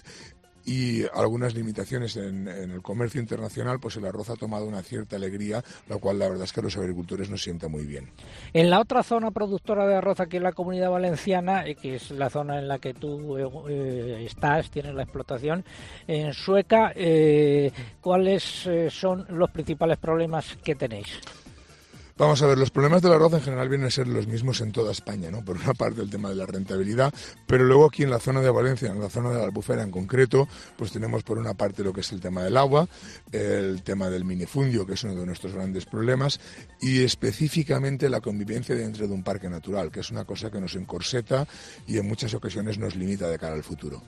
y algunas limitaciones en, en el comercio internacional, pues el arroz ha tomado una cierta alegría, lo cual la verdad es que a los agricultores nos sienta muy bien. En la otra zona productora de arroz aquí en la Comunidad Valenciana, eh, que es la zona en la que tú eh, estás, tienes la explotación, en Sueca, eh, ¿cuáles eh, son los principales problemas que tenéis? Vamos a ver, los problemas del arroz en general vienen a ser los mismos en toda España, ¿no? Por una parte el tema de la rentabilidad, pero luego aquí en la zona de Valencia, en la zona de la Albufera en concreto, pues tenemos por una parte lo que es el tema del agua, el tema del minifundio, que es uno de nuestros grandes problemas, y específicamente la convivencia dentro de un parque natural, que es una cosa que nos encorseta y en muchas ocasiones nos limita de cara al futuro.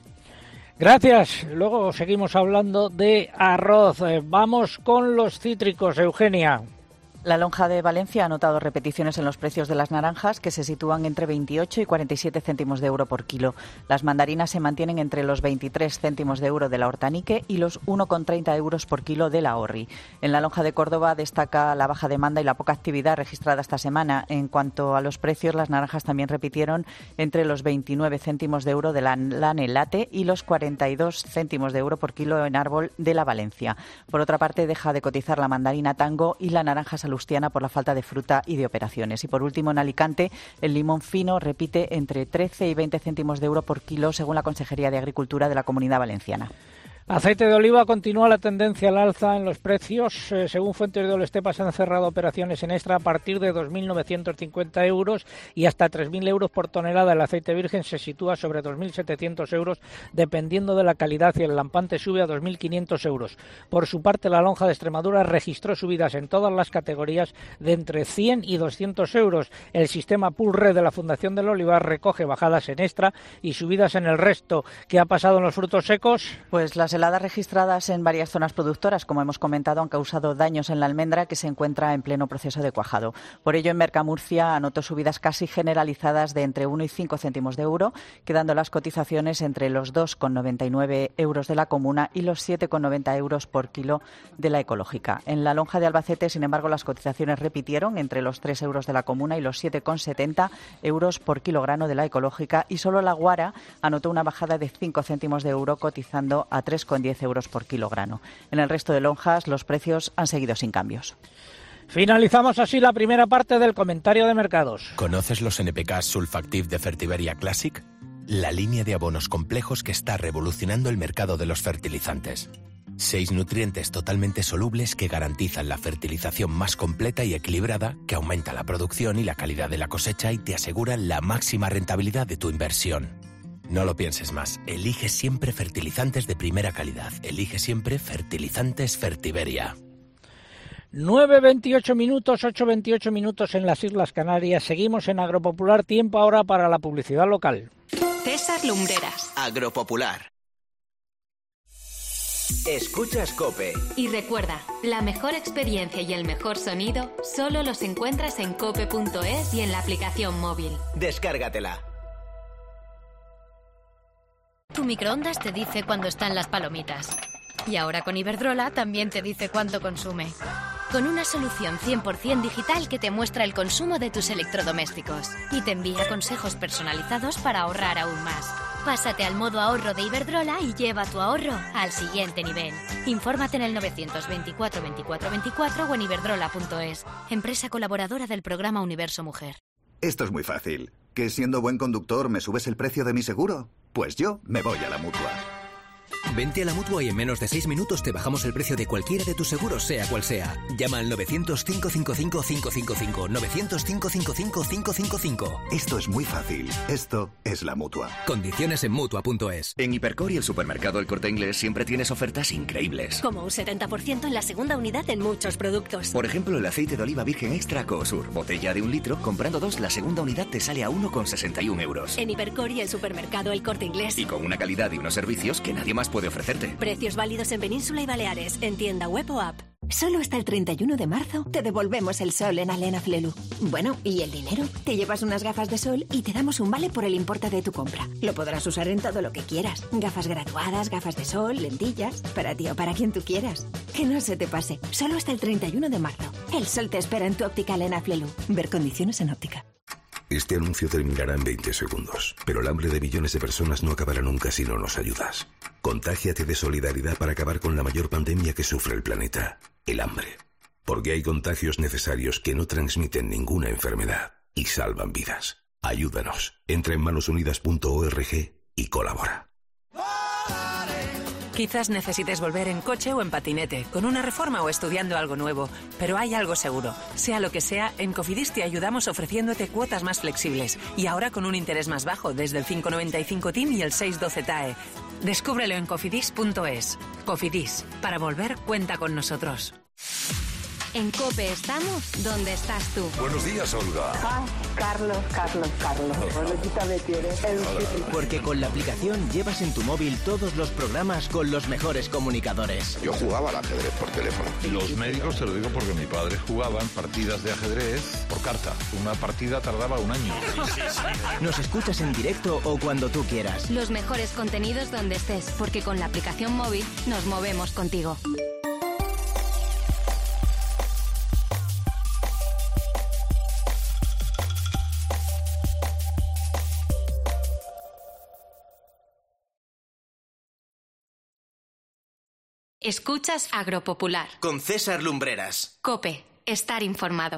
Gracias. Luego seguimos hablando de arroz. Vamos con los cítricos, Eugenia. La lonja de Valencia ha notado repeticiones en los precios de las naranjas, que se sitúan entre veintiocho y cuarenta y siete céntimos de euro por kilo. Las mandarinas se mantienen entre los veintitrés céntimos de euro de la hortanique y los uno con treinta euros por kilo de la orri. En la lonja de Córdoba destaca la baja demanda y la poca actividad registrada esta semana. En cuanto a los precios, las naranjas también repitieron entre los veintinueve céntimos de euro de la Lanelate y los cuarenta y dos céntimos de euro por kilo en árbol de la Valencia. Por otra parte, deja de cotizar la mandarina Tango y la naranja Salustiana por la falta de fruta y de operaciones. Y por último, en Alicante, el limón fino repite entre trece y veinte céntimos de euro por kilo, según la Consejería de Agricultura de la Comunidad Valenciana. Aceite de oliva continúa la tendencia al alza en los precios. Eh, según fuentes de Olestepa, se han cerrado operaciones en extra a partir de dos mil novecientos cincuenta euros y hasta tres mil euros por tonelada. El aceite virgen se sitúa sobre dos mil setecientos euros, dependiendo de la calidad, y el lampante sube a dos mil quinientos euros. Por su parte, la lonja de Extremadura registró subidas en todas las categorías de entre cien y doscientos euros. El sistema Pulre de la Fundación del Olivar recoge bajadas en extra y subidas en el resto. ¿Qué ha pasado en los frutos secos? Pues las heladas registradas en varias zonas productoras, como hemos comentado, han causado daños en la almendra, que se encuentra en pleno proceso de cuajado. Por ello, en Mercamurcia anotó subidas casi generalizadas de entre uno y cinco céntimos de euro, quedando las cotizaciones entre los dos con noventa y nueve euros de la comuna y los siete con noventa euros por kilo de la ecológica. En la lonja de Albacete, sin embargo, las cotizaciones repitieron entre los tres euros de la comuna y los siete con setenta euros por kilogramo de la ecológica, y solo la Guara anotó una bajada de cinco céntimos de euro, cotizando a tres con diez euros por kilogramo. En el resto de lonjas los precios han seguido sin cambios. Finalizamos así la primera parte del comentario de mercados. ¿Conoces los N P K Sulfactive de Fertiberia Classic? La línea de abonos complejos que está revolucionando el mercado de los fertilizantes. Seis nutrientes totalmente solubles que garantizan la fertilización más completa y equilibrada, que aumenta la producción y la calidad de la cosecha y te aseguran la máxima rentabilidad de tu inversión. No lo pienses más. Elige siempre fertilizantes de primera calidad. Elige siempre Fertilizantes Fertiberia. nueve veintiocho minutos, ocho veintiocho minutos en las Islas Canarias. Seguimos en Agropopular. Tiempo ahora para la publicidad local. César Lumbreras. Agropopular. Escuchas COPE. Y recuerda, la mejor experiencia y el mejor sonido solo los encuentras en cope punto es y en la aplicación móvil. Descárgatela. Tu microondas te dice cuándo están las palomitas. Y ahora con Iberdrola también te dice cuánto consume. Con una solución cien por ciento digital que te muestra el consumo de tus electrodomésticos y te envía consejos personalizados para ahorrar aún más. Pásate al modo ahorro de Iberdrola y lleva tu ahorro al siguiente nivel. Infórmate en el novecientos veinticuatro veinticuatro veinticuatro o en iberdrola punto es. Empresa colaboradora del programa Universo Mujer. Esto es muy fácil. ¿Que siendo buen conductor me subes el precio de mi seguro? Pues yo me voy a la Mutua. Vente a la Mutua y en menos de seis minutos te bajamos el precio de cualquiera de tus seguros, sea cual sea. Llama al novecientos, cinco cinco cinco, cinco cinco cinco. novecientos, cinco cinco cinco, cinco cinco cinco. Esto es muy fácil. Esto es la Mutua. Condiciones en Mutua punto es. En Hipercor y el supermercado El Corte Inglés siempre tienes ofertas increíbles. Como un setenta por ciento en la segunda unidad en muchos productos. Por ejemplo, el aceite de oliva virgen extra Coosur. Botella de un litro, comprando dos, la segunda unidad te sale a uno con sesenta y un euros. En Hipercor y el supermercado El Corte Inglés. Y con una calidad y unos servicios que nadie más puede ofrecerte. Precios válidos en Península y Baleares, en tienda web o app. Solo hasta el treinta y uno de marzo te devolvemos el sol en Alena Flelu. Bueno, ¿y el dinero? Te llevas unas gafas de sol y te damos un vale por el importe de tu compra. Lo podrás usar en todo lo que quieras. Gafas graduadas, gafas de sol, lentillas, para ti o para quien tú quieras. Que no se te pase. Solo hasta el treinta y uno de marzo. El sol te espera en tu óptica Alena Flelu. Ver condiciones en óptica. Este anuncio terminará en veinte segundos, pero el hambre de millones de personas no acabará nunca si no nos ayudas. Contágiate de solidaridad para acabar con la mayor pandemia que sufre el planeta, el hambre. Porque hay contagios necesarios que no transmiten ninguna enfermedad y salvan vidas. Ayúdanos. Entra en manos unidas punto org y colabora. Quizás necesites volver en coche o en patinete, con una reforma o estudiando algo nuevo, pero hay algo seguro. Sea lo que sea, en Cofidis te ayudamos ofreciéndote cuotas más flexibles y ahora con un interés más bajo, desde el cinco noventa y cinco T I M y el seis doce T A E. Descúbrelo en cofidis punto es. Cofidis, para volver cuenta con nosotros. En COPE estamos donde estás tú. Buenos días, Olga. Ah, Carlos, Carlos, Carlos. Olguita me quiere. Porque con la aplicación llevas en tu móvil todos los programas con los mejores comunicadores. Yo jugaba al ajedrez por teléfono. Los médicos, te lo digo porque mi padre jugaba en partidas de ajedrez por carta. Una partida tardaba un año. Nos escuchas en directo o cuando tú quieras. Los mejores contenidos donde estés, porque con la aplicación móvil nos movemos contigo. Escuchas Agropopular. Con César Lumbreras. COPE. Estar informado.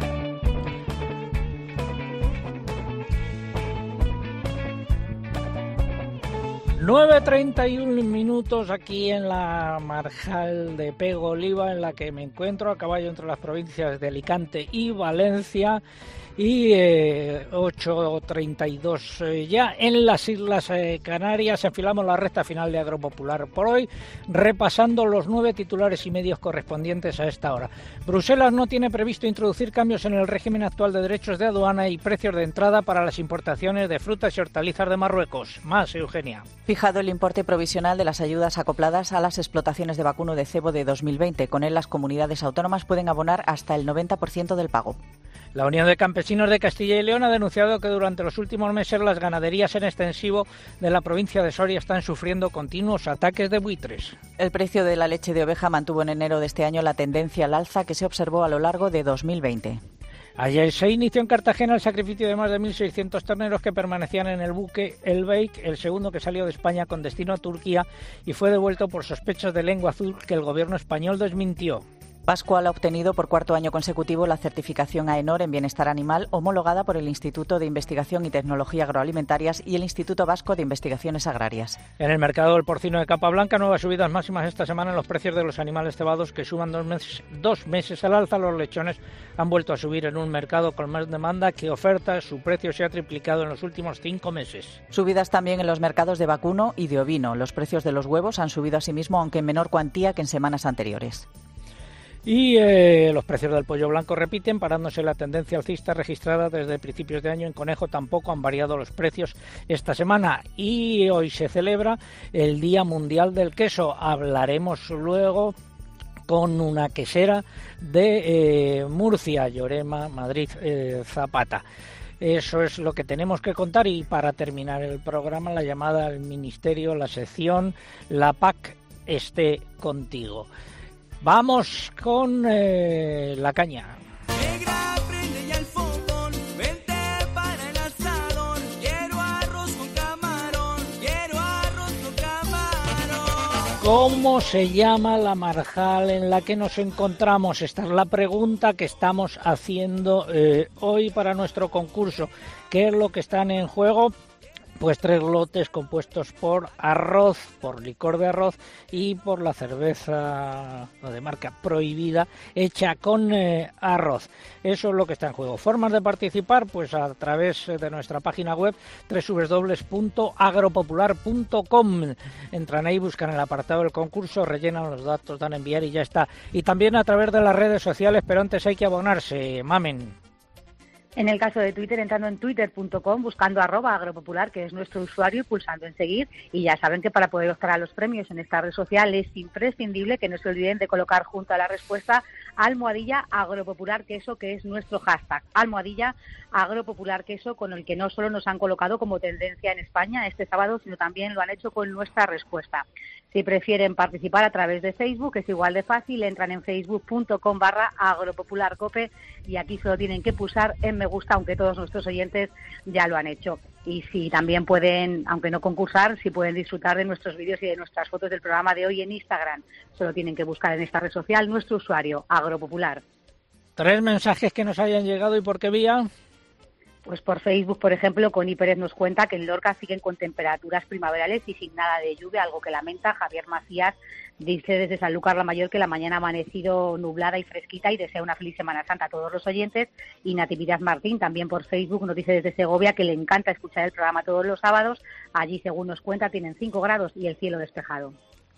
nueve treinta y uno minutos aquí en la Marjal de Pego Oliva, en la que me encuentro a caballo entre las provincias de Alicante y Valencia. Y eh, ocho treinta y dos eh, ya en las Islas eh, Canarias. Enfilamos la recta final de Agropopular por hoy, repasando los nueve titulares y medios correspondientes a esta hora. Bruselas no tiene previsto introducir cambios en el régimen actual de derechos de aduana y precios de entrada para las importaciones de frutas y hortalizas de Marruecos. Más, Eugenia. Fijado el importe provisional de las ayudas acopladas a las explotaciones de vacuno de cebo de dos mil veinte. Con él, las comunidades autónomas pueden abonar hasta el noventa por ciento del pago. La Unión de Campesinos de Castilla y León ha denunciado que durante los últimos meses las ganaderías en extensivo de la provincia de Soria están sufriendo continuos ataques de buitres. El precio de la leche de oveja mantuvo en enero de este año la tendencia al alza que se observó a lo largo de dos mil veinte. Ayer se inició en Cartagena el sacrificio de más de mil seiscientos terneros que permanecían en el buque El Beik, el segundo que salió de España con destino a Turquía y fue devuelto por sospechas de lengua azul que el gobierno español desmintió. Pascual ha obtenido por cuarto año consecutivo la certificación AENOR en bienestar animal homologada por el Instituto de Investigación y Tecnología Agroalimentarias y el Instituto Vasco de Investigaciones Agrarias. En el mercado del porcino de capa blanca, nuevas subidas máximas esta semana en los precios de los animales cebados que suman dos meses, dos meses al alza. Los lechones han vuelto a subir en un mercado con más demanda que oferta. Su precio se ha triplicado en los últimos cinco meses. Subidas también en los mercados de vacuno y de ovino. Los precios de los huevos han subido asimismo, aunque en menor cuantía que en semanas anteriores. Y eh, los precios del pollo blanco repiten, parándose la tendencia alcista registrada desde principios de año. En conejo tampoco han variado los precios esta semana. Y hoy se celebra el Día Mundial del Queso. Hablaremos luego con una quesera de eh, Murcia, Llorema Madrid eh, Zapata. Eso es lo que tenemos que contar. Y para terminar el programa, la llamada al Ministerio, la sección La P A C esté contigo. Vamos con eh, la caña. Negra, prende ya el fogón, vente para el asador. Quiero arroz con camarón, quiero arroz con camarón. ¿Cómo se llama la marjal en la que nos encontramos? Esta es la pregunta que estamos haciendo eh, hoy para nuestro concurso. ¿Qué es lo que están en juego? Pues tres lotes compuestos por arroz, por licor de arroz y por la cerveza de marca prohibida hecha con eh, arroz. Eso es lo que está en juego. Formas de participar, pues a través de nuestra página web doble u doble u doble u punto agropopular punto com. Entran ahí, buscan el apartado del concurso, rellenan los datos, dan a enviar y ya está. Y también a través de las redes sociales, pero antes hay que abonarse. Mamen. En el caso de Twitter, entrando en twitter punto com, buscando arroba agropopular, que es nuestro usuario, y pulsando en seguir. Y ya saben que para poder optar a los premios en esta red social es imprescindible que no se olviden de colocar junto a la respuesta almohadilla agropopular queso, que es nuestro hashtag. Almohadilla agropopular queso, con el que no solo nos han colocado como tendencia en España este sábado, sino también lo han hecho con nuestra respuesta. Si prefieren participar a través de Facebook, es igual de fácil, entran en facebook punto com barra agropopularcope y aquí solo tienen que pulsar en me gusta, aunque todos nuestros oyentes ya lo han hecho. Y si también pueden, aunque no concursar, si pueden disfrutar de nuestros vídeos y de nuestras fotos del programa de hoy en Instagram, solo tienen que buscar en esta red social nuestro usuario, Agropopular. Tres mensajes que nos hayan llegado, ¿y por qué vía? Pues por Facebook, por ejemplo, Connie Pérez nos cuenta que en Lorca siguen con temperaturas primaverales y sin nada de lluvia, algo que lamenta. Javier Macías dice desde Sanlúcar la Mayor que la mañana ha amanecido nublada y fresquita y desea una feliz Semana Santa a todos los oyentes. Y Natividad Martín, también por Facebook, nos dice desde Segovia que le encanta escuchar el programa todos los sábados. Allí, según nos cuenta, tienen cinco grados y el cielo despejado.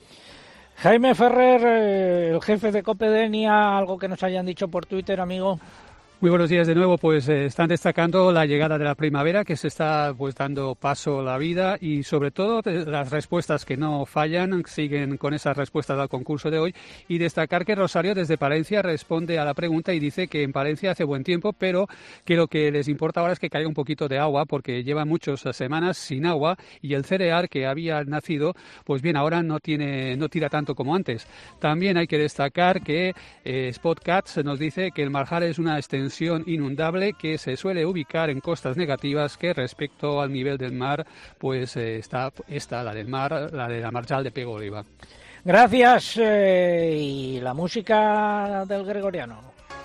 Jaime Ferrer, el jefe de Copedenia, algo que nos hayan dicho por Twitter, amigo. Muy buenos días de nuevo. Pues eh, están destacando la llegada de la primavera, que se está pues dando paso a la vida, y sobre todo las respuestas que no fallan, siguen con esas respuestas al concurso de hoy. Y destacar que Rosario desde Palencia responde a la pregunta y dice que en Palencia hace buen tiempo, pero que lo que les importa ahora es que caiga un poquito de agua, porque lleva muchas semanas sin agua y el cereal que había nacido, pues bien, ahora no tiene, no tira tanto como antes. También hay que destacar que eh, Spotcats nos dice que el marjal es una extensión inundable que se suele ubicar en costas negativas, que respecto al nivel del mar pues eh, está esta, la del mar, la de la marjal de Pego Oliva. Gracias. Eh, y la música del Gregoriano.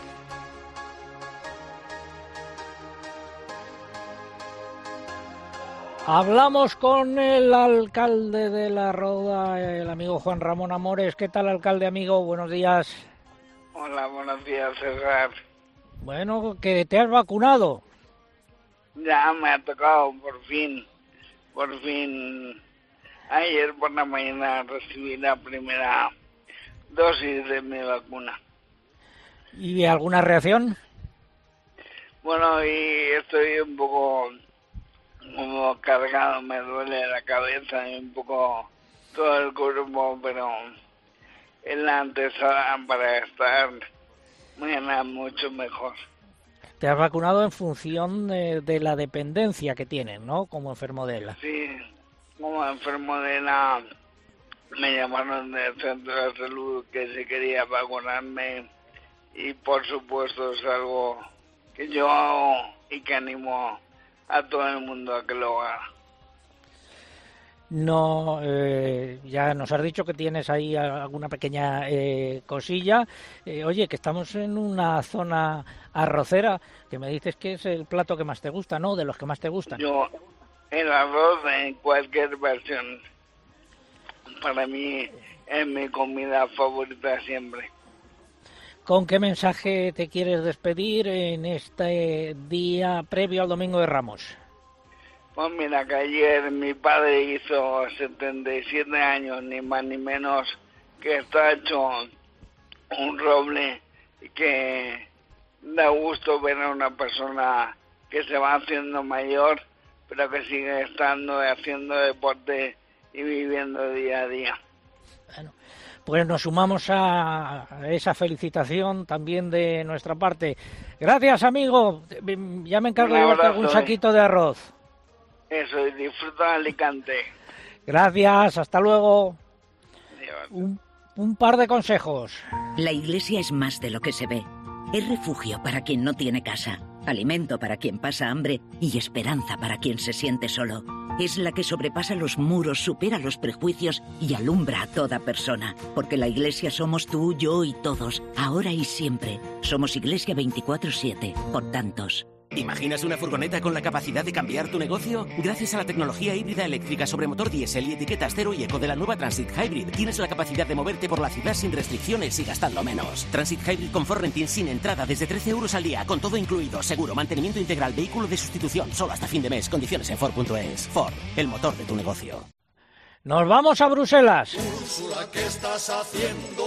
Hablamos con el alcalde de La Roda, el amigo Juan Ramón Amores. ¿Qué tal, alcalde, amigo? Buenos días. Hola, buenos días, César. Bueno, que te has vacunado. Ya me ha tocado, por fin, por fin. Ayer por la mañana recibí la primera dosis de mi vacuna. ¿Y alguna reacción? Bueno, y estoy un poco como cargado, me duele la cabeza y un poco todo el cuerpo, pero es la antesala para estar mañana mucho mejor. Te has vacunado en función de, de la dependencia que tienes, ¿no? Como enfermo de ELA. Sí, como enfermo de ELA me llamaron del centro de salud que se quería vacunarme y por supuesto es algo que yo hago y que animo a todo el mundo a que lo haga. No, eh, ya nos has dicho que tienes ahí alguna pequeña eh, cosilla. Eh, oye, que estamos en una zona arrocera, que me dices que es el plato que más te gusta, ¿no? De los que más te gustan. Yo, el arroz en cualquier versión, para mí es mi comida favorita siempre. ¿Con qué mensaje te quieres despedir en este día previo al Domingo de Ramos? Pues mira, que ayer mi padre hizo setenta y siete años, ni más ni menos, que está hecho un roble que da gusto ver a una persona que se va haciendo mayor, pero que sigue estando haciendo deporte y viviendo día a día. Bueno, pues nos sumamos a esa felicitación también de nuestra parte. Gracias, amigo. Ya me encargo de llevarte algún saquito de arroz. Eso, y disfruta de Alicante. Gracias, hasta luego. Un, un par de consejos. La iglesia es más de lo que se ve. Es refugio para quien no tiene casa, alimento para quien pasa hambre y esperanza para quien se siente solo. Es la que sobrepasa los muros, supera los prejuicios y alumbra a toda persona. Porque la iglesia somos tú, yo y todos, ahora y siempre. Somos Iglesia veinticuatro siete, por tantos. ¿Imaginas una furgoneta con la capacidad de cambiar tu negocio? Gracias a la tecnología híbrida eléctrica sobre motor diésel y etiquetas cero y eco de la nueva Transit Hybrid, tienes la capacidad de moverte por la ciudad sin restricciones y gastando menos. Transit Hybrid con Ford Renting sin entrada desde trece euros al día, con todo incluido, seguro, mantenimiento integral, vehículo de sustitución, solo hasta fin de mes. Condiciones en Ford punto es. Ford, el motor de tu negocio. Nos vamos a Bruselas. Úrsula, ¿qué estás haciendo?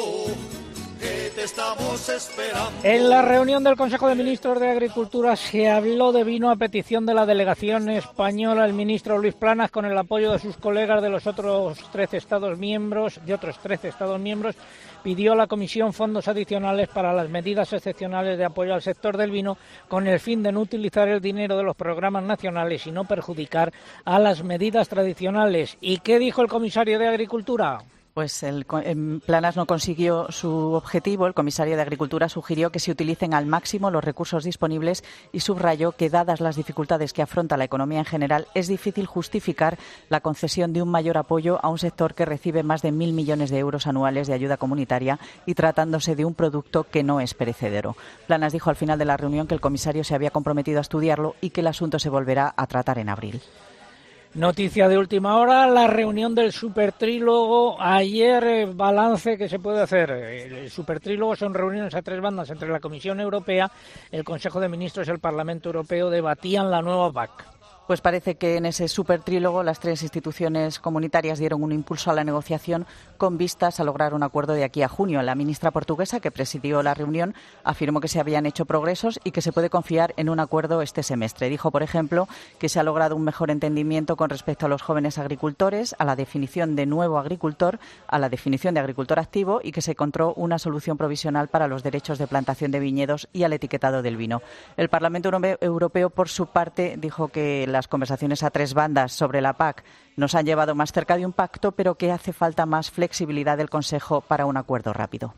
Que te estamos esperando. En la reunión del Consejo de Ministros de Agricultura se habló de vino a petición de la delegación española. El ministro Luis Planas, con el apoyo de sus colegas de los otros trece Estados miembros, de otros trece Estados miembros, pidió a la Comisión fondos adicionales para las medidas excepcionales de apoyo al sector del vino, con el fin de no utilizar el dinero de los programas nacionales y no perjudicar a las medidas tradicionales. ¿Y qué dijo el comisario de Agricultura? Pues el, el Planas no consiguió su objetivo. El comisario de Agricultura sugirió que se utilicen al máximo los recursos disponibles y subrayó que, dadas las dificultades que afronta la economía en general, es difícil justificar la concesión de un mayor apoyo a un sector que recibe más de mil millones de euros anuales de ayuda comunitaria y tratándose de un producto que no es perecedero. Planas dijo al final de la reunión que el comisario se había comprometido a estudiarlo y que el asunto se volverá a tratar en abril. Noticia de última hora, la reunión del supertrílogo. Ayer, eh, balance que se puede hacer. El supertrílogo son reuniones a tres bandas entre la Comisión Europea, el Consejo de Ministros y el Parlamento Europeo. Debatían la nueva P A C. Pues parece que en ese supertrílogo las tres instituciones comunitarias dieron un impulso a la negociación con vistas a lograr un acuerdo de aquí a junio. La ministra portuguesa, que presidió la reunión, afirmó que se habían hecho progresos y que se puede confiar en un acuerdo este semestre. Dijo, por ejemplo, que se ha logrado un mejor entendimiento con respecto a los jóvenes agricultores, a la definición de nuevo agricultor, a la definición de agricultor activo y que se encontró una solución provisional para los derechos de plantación de viñedos y al etiquetado del vino. El Parlamento Europeo, por su parte, dijo que las conversaciones a tres bandas sobre la P A C nos han llevado más cerca de un pacto, pero que hace falta más flexibilidad del Consejo para un acuerdo rápido.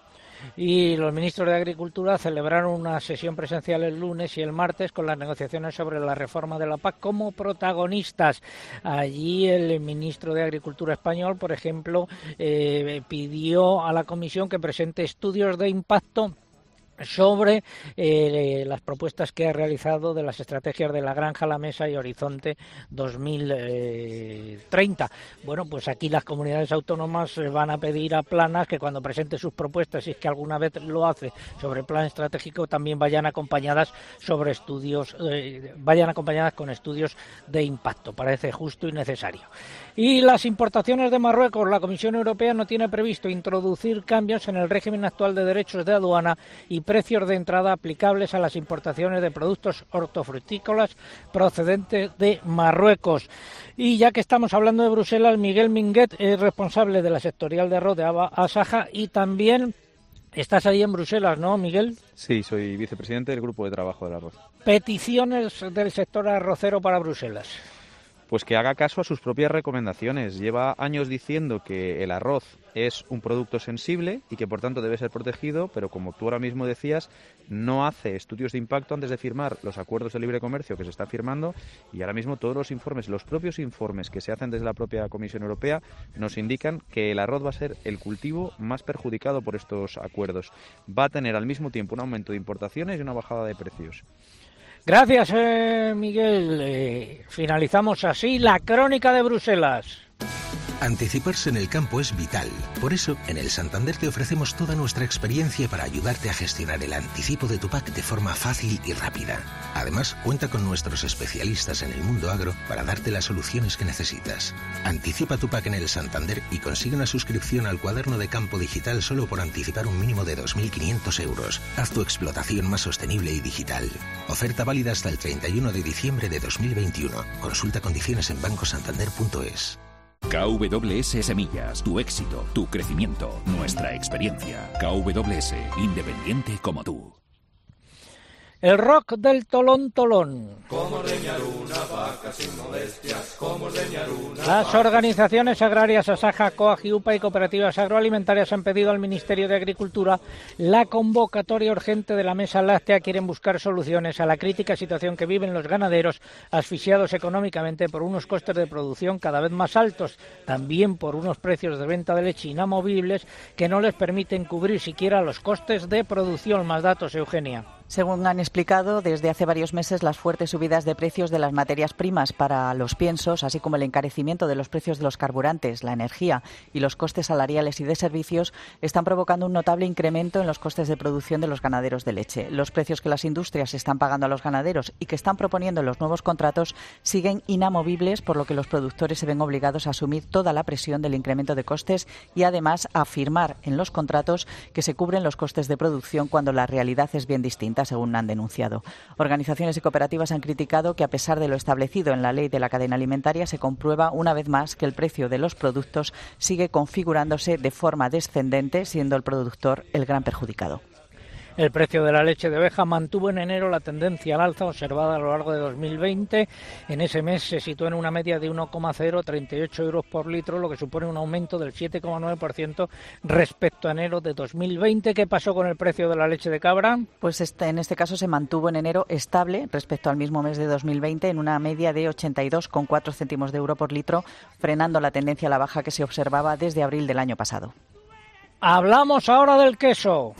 Y los ministros de Agricultura celebraron una sesión presencial el lunes y el martes con las negociaciones sobre la reforma de la P A C como protagonistas. Allí el ministro de Agricultura español, por ejemplo, eh, pidió a la Comisión que presente estudios de impacto sobre eh, las propuestas que ha realizado de las estrategias de la granja, la mesa y Horizonte dos mil treinta. Bueno, pues aquí las comunidades autónomas van a pedir a Planas que cuando presente sus propuestas, si es que alguna vez lo hace, sobre el plan estratégico, también vayan acompañadas sobre estudios, eh, vayan acompañadas con estudios de impacto. Parece justo y necesario. Y las importaciones de Marruecos. La Comisión Europea no tiene previsto introducir cambios en el régimen actual de derechos de aduana y precios de entrada aplicables a las importaciones de productos hortofrutícolas procedentes de Marruecos. Y ya que estamos hablando de Bruselas, Miguel Minguet es responsable de la sectorial de arroz de Asaja y también estás ahí en Bruselas, ¿no, Miguel? Sí, soy vicepresidente del grupo de trabajo del arroz. Peticiones del sector arrocero para Bruselas. Pues que haga caso a sus propias recomendaciones. Lleva años diciendo que el arroz es un producto sensible y que por tanto debe ser protegido, pero como tú ahora mismo decías, no hace estudios de impacto antes de firmar los acuerdos de libre comercio que se está firmando, y ahora mismo todos los informes, los propios informes que se hacen desde la propia Comisión Europea nos indican que el arroz va a ser el cultivo más perjudicado por estos acuerdos. Va a tener al mismo tiempo un aumento de importaciones y una bajada de precios. Gracias, eh, Miguel. Eh, finalizamos así la crónica de Bruselas. Anticiparse en el campo es vital. Por eso, en el Santander te ofrecemos toda nuestra experiencia para ayudarte a gestionar el anticipo de tu P A C de forma fácil y rápida. Además, cuenta con nuestros especialistas en el mundo agro para darte las soluciones que necesitas. Anticipa tu P A C en el Santander y consigue una suscripción al cuaderno de campo digital solo por anticipar un mínimo de dos mil quinientos euros. Haz tu explotación más sostenible y digital. Oferta válida hasta el treinta y uno de diciembre de dos mil veintiuno. Consulta condiciones en banco santander punto es. K W S Semillas, tu éxito, tu crecimiento, nuestra experiencia. K W S, independiente como tú. El rock del tolón tolón. Como ordeñar una vaca sin molestias, como ordeñar una Las organizaciones agrarias Asaja, COAG, UPA y cooperativas agroalimentarias han pedido al Ministerio de Agricultura la convocatoria urgente de la Mesa Láctea. Quieren buscar soluciones a la crítica situación que viven los ganaderos asfixiados económicamente por unos costes de producción cada vez más altos, también por unos precios de venta de leche inamovibles que no les permiten cubrir siquiera los costes de producción. Más datos, Eugenia. Según han explicado, desde hace varios meses las fuertes subidas de precios de las materias primas para los piensos, así como el encarecimiento de los precios de los carburantes, la energía y los costes salariales y de servicios, están provocando un notable incremento en los costes de producción de los ganaderos de leche. Los precios que las industrias están pagando a los ganaderos y que están proponiendo en los nuevos contratos siguen inamovibles, por lo que los productores se ven obligados a asumir toda la presión del incremento de costes y además a afirmar en los contratos que se cubren los costes de producción cuando la realidad es bien distinta, según han denunciado. Organizaciones y cooperativas han criticado que, a pesar de lo establecido en la ley de la cadena alimentaria, se comprueba una vez más que el precio de los productos sigue configurándose de forma descendente, siendo el productor el gran perjudicado. El precio de la leche de oveja mantuvo en enero la tendencia al alza observada a lo largo de dos mil veinte. En ese mes se situó en una media de uno coma cero treinta y ocho euros por litro, lo que supone un aumento del siete coma nueve por ciento respecto a enero de dos mil veinte. ¿Qué pasó con el precio de la leche de cabra? Pues este, en este caso se mantuvo en enero estable respecto al mismo mes de dos mil veinte en una media de ochenta y dos coma cuatro céntimos de euro por litro, frenando la tendencia a la baja que se observaba desde abril del año pasado. Hablamos ahora del queso.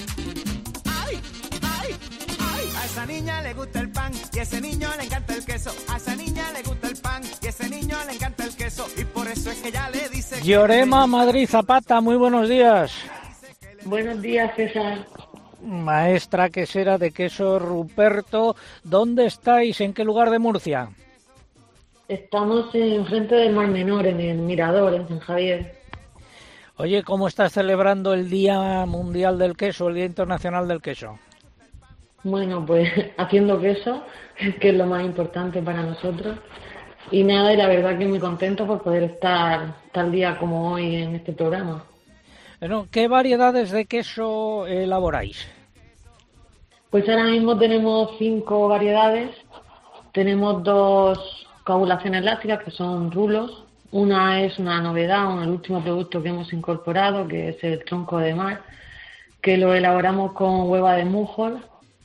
A esa niña le gusta el pan y a ese niño le encanta el queso. A esa niña le gusta el pan y a ese niño le encanta el queso. Y por eso es que ya le dice... Llorema Madrid Zapata, muy buenos días. Buenos días, César. Maestra quesera de queso Ruperto, ¿dónde estáis? ¿En qué lugar de Murcia? Estamos enfrente del Mar Menor, en el Mirador, en San Javier. Oye, ¿cómo estás celebrando el Día Mundial del Queso, el Día Internacional del Queso? Bueno, pues haciendo queso, que es lo más importante para nosotros. Y nada, y la verdad que muy contento por poder estar tal día como hoy en este programa. Bueno, ¿qué variedades de queso elaboráis? Pues ahora mismo tenemos cinco variedades. Tenemos dos coagulaciones lácticas que son rulos. Una es una novedad, el último producto que hemos incorporado, que es el tronco de mar, que lo elaboramos con hueva de Mujol.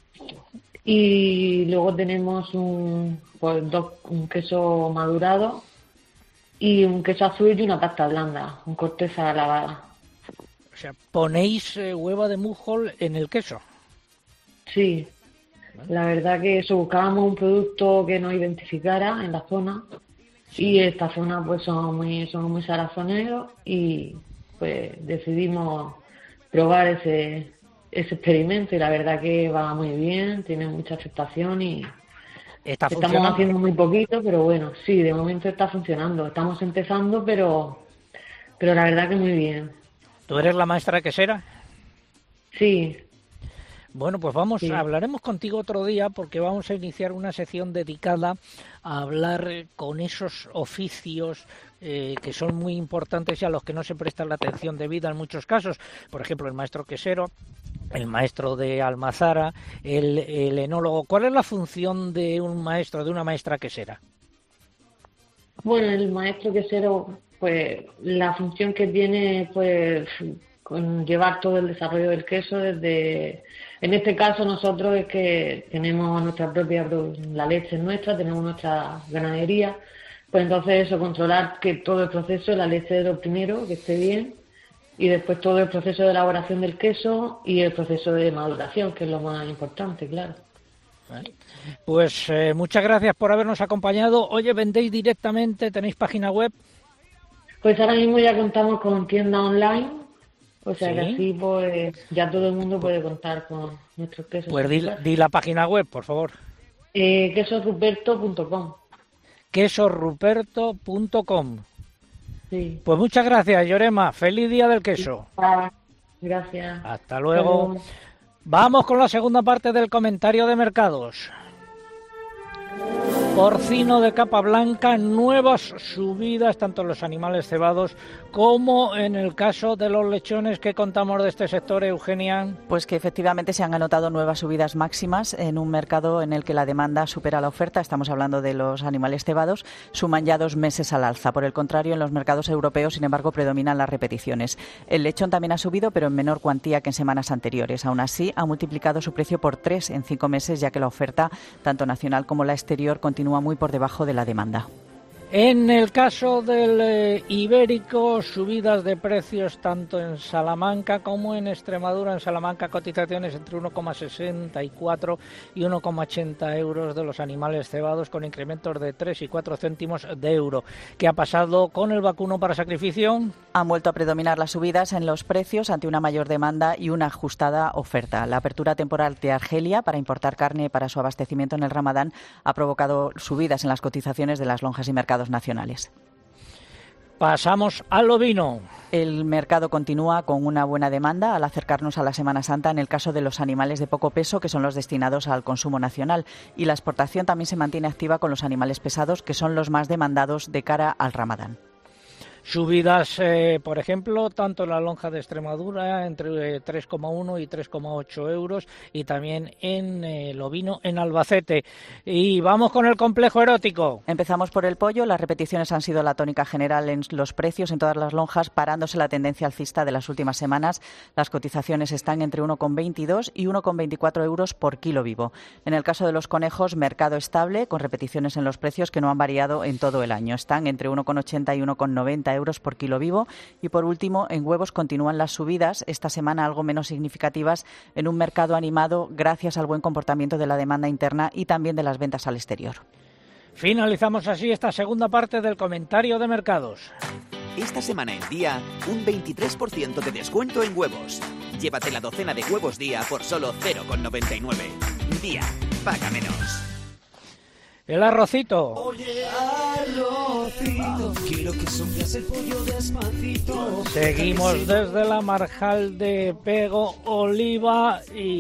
Y luego tenemos un, pues, dos, un queso madurado y un queso azul y una pasta blanda, con corteza lavada. O sea, ¿ponéis eh, hueva de Mujol en el queso? Sí, la verdad que eso, buscábamos un producto que nos identificara en la zona. Y esta zona pues son muy, son muy sarazoneros y pues decidimos probar ese... ese experimento y la verdad que va muy bien, tiene mucha aceptación y ¿Está estamos funcionando? haciendo muy poquito, pero bueno, sí, de momento está funcionando. Estamos empezando, pero pero la verdad que muy bien. ¿Tú eres la maestra quesera? Sí. Bueno, pues vamos, Sí. hablaremos contigo otro día porque vamos a iniciar una sección dedicada a hablar eh, con esos oficios eh, que son muy importantes y a los que no se presta la atención debida en muchos casos. Por ejemplo, el maestro quesero, el maestro de almazara, el, el enólogo. ¿Cuál es la función de un maestro, de una maestra quesera? Bueno, el maestro quesero, pues la función que tiene, pues con llevar todo el desarrollo del queso desde... En este caso nosotros es que tenemos nuestra propia, la leche es nuestra, tenemos nuestra ganadería, pues entonces eso, controlar que todo el proceso de la leche de lo primero, que esté bien, y después todo el proceso de elaboración del queso y el proceso de maduración, que es lo más importante, claro. Pues eh, muchas gracias por habernos acompañado. Oye, ¿vendéis directamente? ¿Tenéis página web? Pues ahora mismo ya contamos con tienda online, o sea ¿Sí? que así pues ya todo el mundo puede contar con nuestros quesos. Pues di, di la página web, por favor. Eh, queso ruperto punto com. queso ruperto punto com. Sí. Pues muchas gracias, Llorema. Feliz día del queso. Ah, gracias. Hasta luego. Vamos con la segunda parte del comentario de mercados. Porcino de capa blanca, nuevas subidas tanto en los animales cebados como en el caso de los lechones. ¿Qué contamos de este sector, Eugenia? Pues que efectivamente se han anotado nuevas subidas máximas en un mercado en el que la demanda supera la oferta. Estamos hablando de los animales cebados, suman ya dos meses al alza. Por el contrario, en los mercados europeos, sin embargo, predominan las repeticiones. El lechón también ha subido, pero en menor cuantía que en semanas anteriores. Aún así, ha multiplicado su precio por tres en cinco meses, ya que la oferta, tanto nacional como la exterior, continúa muy por debajo de la demanda. En el caso del eh, ibérico, subidas de precios tanto en Salamanca como en Extremadura. En Salamanca, cotizaciones entre uno coma sesenta y cuatro y uno coma ochenta euros de los animales cebados, con incrementos de tres y cuatro céntimos de euro. ¿Qué ha pasado con el vacuno para sacrificio? Han vuelto a predominar las subidas en los precios ante una mayor demanda y una ajustada oferta. La apertura temporal de Argelia para importar carne para su abastecimiento en el Ramadán ha provocado subidas en las cotizaciones de las lonjas y mercados nacionales. Pasamos al ovino. El mercado continúa con una buena demanda al acercarnos a la Semana Santa en el caso de los animales de poco peso, que son los destinados al consumo nacional, y la exportación también se mantiene activa con los animales pesados, que son los más demandados de cara al Ramadán. Subidas, eh, por ejemplo, tanto en la lonja de Extremadura entre tres coma uno y tres coma ocho euros, y también en eh, el ovino en Albacete. Y vamos con el complejo erótico. Empezamos por el pollo. Las repeticiones han sido la tónica general en los precios en todas las lonjas, parándose la tendencia alcista de las últimas semanas. Las cotizaciones están entre uno coma veintidós y uno coma veinticuatro euros por kilo vivo. En el caso de los conejos, mercado estable, con repeticiones en los precios que no han variado en todo el año. Están entre uno coma ochenta y uno coma noventa euros por kilo vivo. Y por último, en huevos continúan las subidas, esta semana algo menos significativas, en un mercado animado gracias al buen comportamiento de la demanda interna y también de las ventas al exterior. Finalizamos así esta segunda parte del comentario de mercados. Esta semana en Día, un veintitrés por ciento de descuento en huevos. Llévate la docena de huevos Día por solo cero coma noventa y nueve. Día, paga menos. El arrocito. Oye, arrocito, quiero que soplas el pollo despacito. Seguimos desde la Marjal de Pego Oliva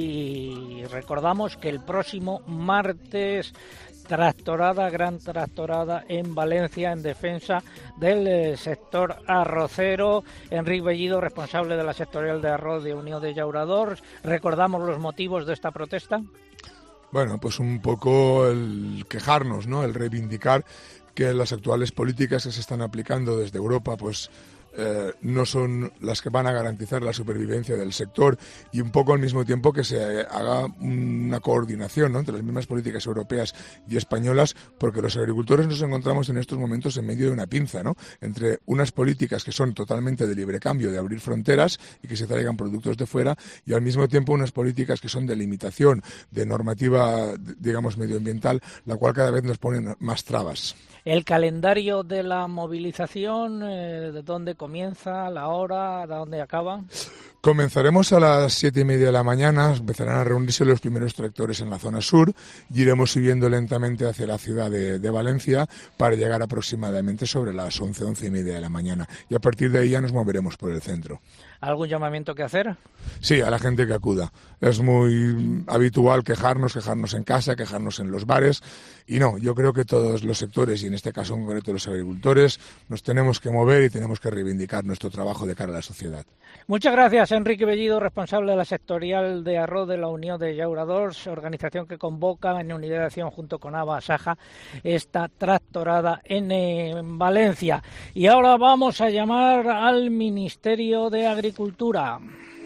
y recordamos que el próximo martes tractorada, gran tractorada en Valencia en defensa del eh, sector arrocero. Enrique Bellido, responsable de la sectorial de arroz de Unión de Llauradors. ¿Recordamos los motivos de esta protesta? Bueno, pues un poco el quejarnos, ¿no? El reivindicar que las actuales políticas que se están aplicando desde Europa, pues eh, no son las que van a garantizar la supervivencia del sector, y un poco al mismo tiempo que se haga una coordinación, ¿no?, entre las mismas políticas europeas y españolas, porque los agricultores nos encontramos en estos momentos en medio de una pinza, ¿no?, entre unas políticas que son totalmente de libre cambio, de abrir fronteras y que se traigan productos de fuera, y al mismo tiempo unas políticas que son de limitación, de normativa, digamos, medioambiental, la cual cada vez nos pone más trabas. El calendario de la movilización, eh, ¿de dónde comienza, la hora, de dónde acaba? Comenzaremos a las siete y media de la mañana, empezarán a reunirse los primeros tractores en la zona sur y iremos subiendo lentamente hacia la ciudad de, de Valencia para llegar aproximadamente sobre las once, once y media de la mañana, y a partir de ahí ya nos moveremos por el centro. ¿Algún llamamiento que hacer? Sí, a la gente que acuda. Es muy habitual quejarnos, quejarnos en casa, quejarnos en los bares, y no, yo creo que todos los sectores, y en este caso en concreto los agricultores, nos tenemos que mover y tenemos que reivindicar nuestro trabajo de cara a la sociedad. Muchas gracias, Enrique Bellido, responsable de la sectorial de arroz de la Unión de Llauradors, organización que convoca en unidad de acción junto con Ava Saja esta tractorada en, en Valencia. Y ahora vamos a llamar al Ministerio de Agricultura.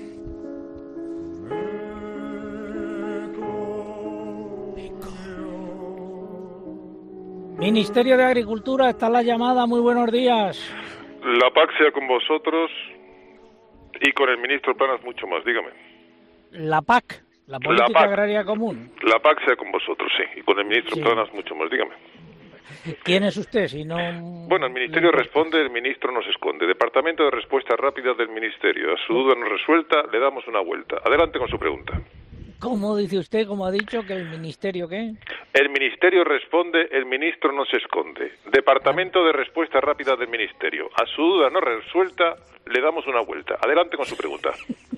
Ministerio de Agricultura, está la llamada. Muy buenos días. La P A C sea con vosotros y con el ministro Planas mucho más, dígame. La P A C, la Política la P A C. Agraria Común. La P A C sea con vosotros, sí, y con el ministro Sí. Planas mucho más, dígame. ¿Quién es usted? Si no... Bueno, el Ministerio responde, el Ministro nos esconde. Departamento de Respuesta Rápida del Ministerio. A su duda no resuelta, le damos una vuelta. Adelante con su pregunta. ¿Cómo dice usted, como ha dicho, que el Ministerio qué? El Ministerio responde, el Ministro no se esconde. Departamento de Respuesta Rápida del Ministerio. A su duda no resuelta, le damos una vuelta. Adelante con su pregunta.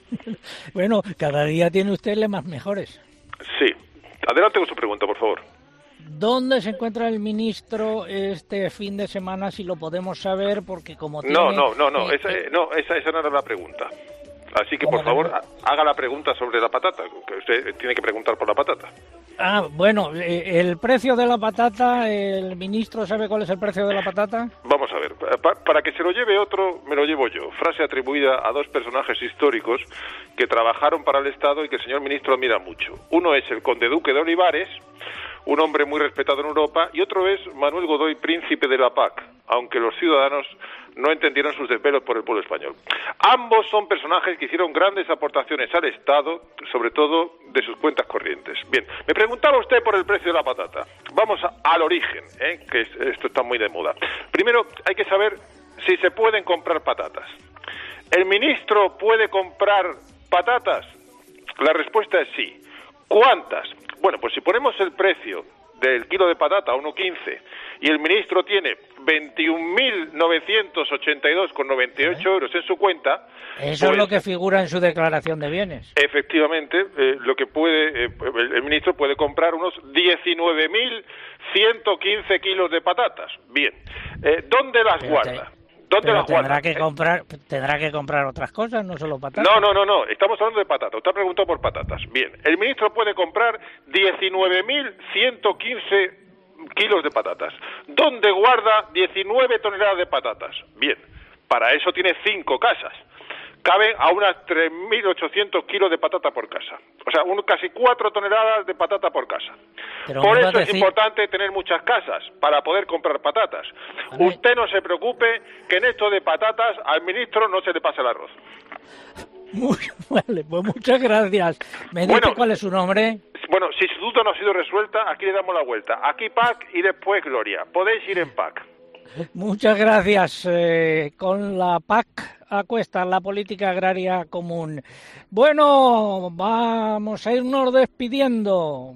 Bueno, cada día tiene usted lemas mejores. Sí. Adelante con su pregunta, por favor. ¿Dónde se encuentra el ministro este fin de semana, si lo podemos saber? Porque como tiene... No, no, no, no, eh, esa, eh, no esa, esa no era la pregunta. Así que, por favor, haga la pregunta sobre la patata, que usted tiene que preguntar por la patata. Ah, bueno, eh, el precio de la patata, ¿el ministro sabe cuál es el precio de la patata? Vamos a ver, pa- para que se lo lleve otro, me lo llevo yo. Frase atribuida a dos personajes históricos que trabajaron para el Estado y que el señor ministro admira mucho. Uno es el conde duque de Olivares, un hombre muy respetado en Europa, y otro es Manuel Godoy, príncipe de la P A C, aunque los ciudadanos no entendieron sus desvelos por el pueblo español. Ambos son personajes que hicieron grandes aportaciones al Estado, sobre todo de sus cuentas corrientes. Bien, me preguntaba usted por el precio de la patata. Vamos a, al origen, ¿eh? que es, esto está muy de moda. Primero, hay que saber si se pueden comprar patatas. ¿El ministro puede comprar patatas? La respuesta es sí. ¿Cuántas? Bueno, pues si ponemos el precio del kilo de patata a uno quince y el ministro tiene veintiún mil novecientos ochenta y dos con noventa y ocho euros en su cuenta... Eso pues, es lo que figura en su declaración de bienes. Efectivamente, eh, lo que puede eh, el, el ministro puede comprar unos diecinueve mil ciento quince kilos de patatas. Bien, eh, ¿dónde las Pero guarda? te- ¿Dónde Pero las tendrá guarda? que Eh, comprar, tendrá que comprar otras cosas, no solo patatas. No, no, no, no, estamos hablando de patatas. Usted ha preguntado por patatas. Bien, el ministro puede comprar diecinueve mil ciento quince kilos de patatas. ¿Dónde guarda diecinueve toneladas de patatas? Bien, para eso tiene cinco casas. Caben a unas tres mil ochocientos kilos de patata por casa. O sea, un, casi cuatro toneladas de patata por casa. Pero Por me va eso a es decir- importante tener muchas casas, para poder comprar patatas. Vale. Usted no se preocupe que en esto de patatas al ministro no se le pase el arroz. Muy, vale, pues muchas gracias. ¿Me dice Bueno. cuál es su nombre? Bueno, si su duda no ha sido resuelta, aquí le damos la vuelta. Aquí P A C y después Gloria. Podéis ir en P A C. Muchas gracias. Eh, con la P A C a cuestas, la política agraria común. Bueno, vamos a irnos despidiendo.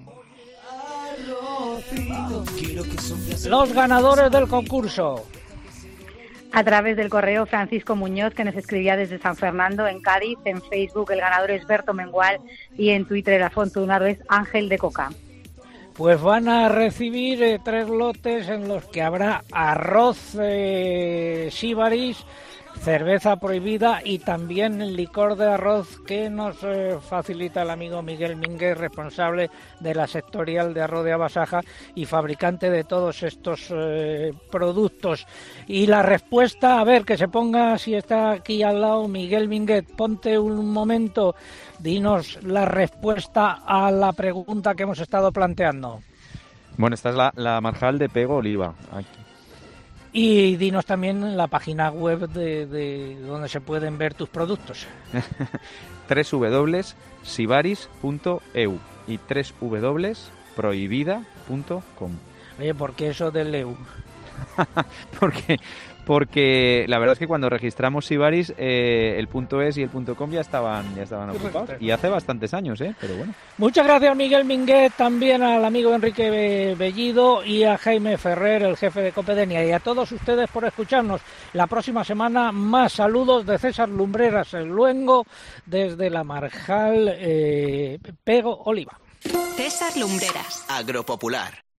Los ganadores del concurso. A través del correo Francisco Muñoz, que nos escribía desde San Fernando, en Cádiz. En Facebook el ganador es Berto Mengual y en Twitter el afortunado es Ángel de Coca. Pues van a recibir eh, tres lotes en los que habrá arroz eh, Sibaris, cerveza prohibida y también licor de arroz que nos eh, facilita el amigo Miguel Mínguez, responsable de la sectorial de arroz de Abasaja y fabricante de todos estos eh, productos. Y la respuesta, a ver, que se ponga, si está aquí al lado Miguel Mínguez, ponte un momento, dinos la respuesta a la pregunta que hemos estado planteando. Bueno, esta es la, la marjal de Pego Oliva. Aquí. Y dinos también la página web de, de donde se pueden ver tus productos. doble u doble u doble u punto sibaris punto e u y doble u doble u doble u punto prohibida punto com. Oye, ¿por qué eso del E U? porque, porque la verdad es que cuando registramos Sibaris, eh, el punto .es y el punto .com ya estaban, ya estaban ocupados. Y hace bastantes años, ¿eh? Pero bueno. Muchas gracias, Miguel Minguet, también al amigo Enrique Be- Bellido y a Jaime Ferrer, el jefe de Copedenia, y a todos ustedes por escucharnos. La próxima semana más saludos de César Lumbreras, el Luengo, desde la Marjal eh, Pego Oliva. César Lumbreras. Agropopular.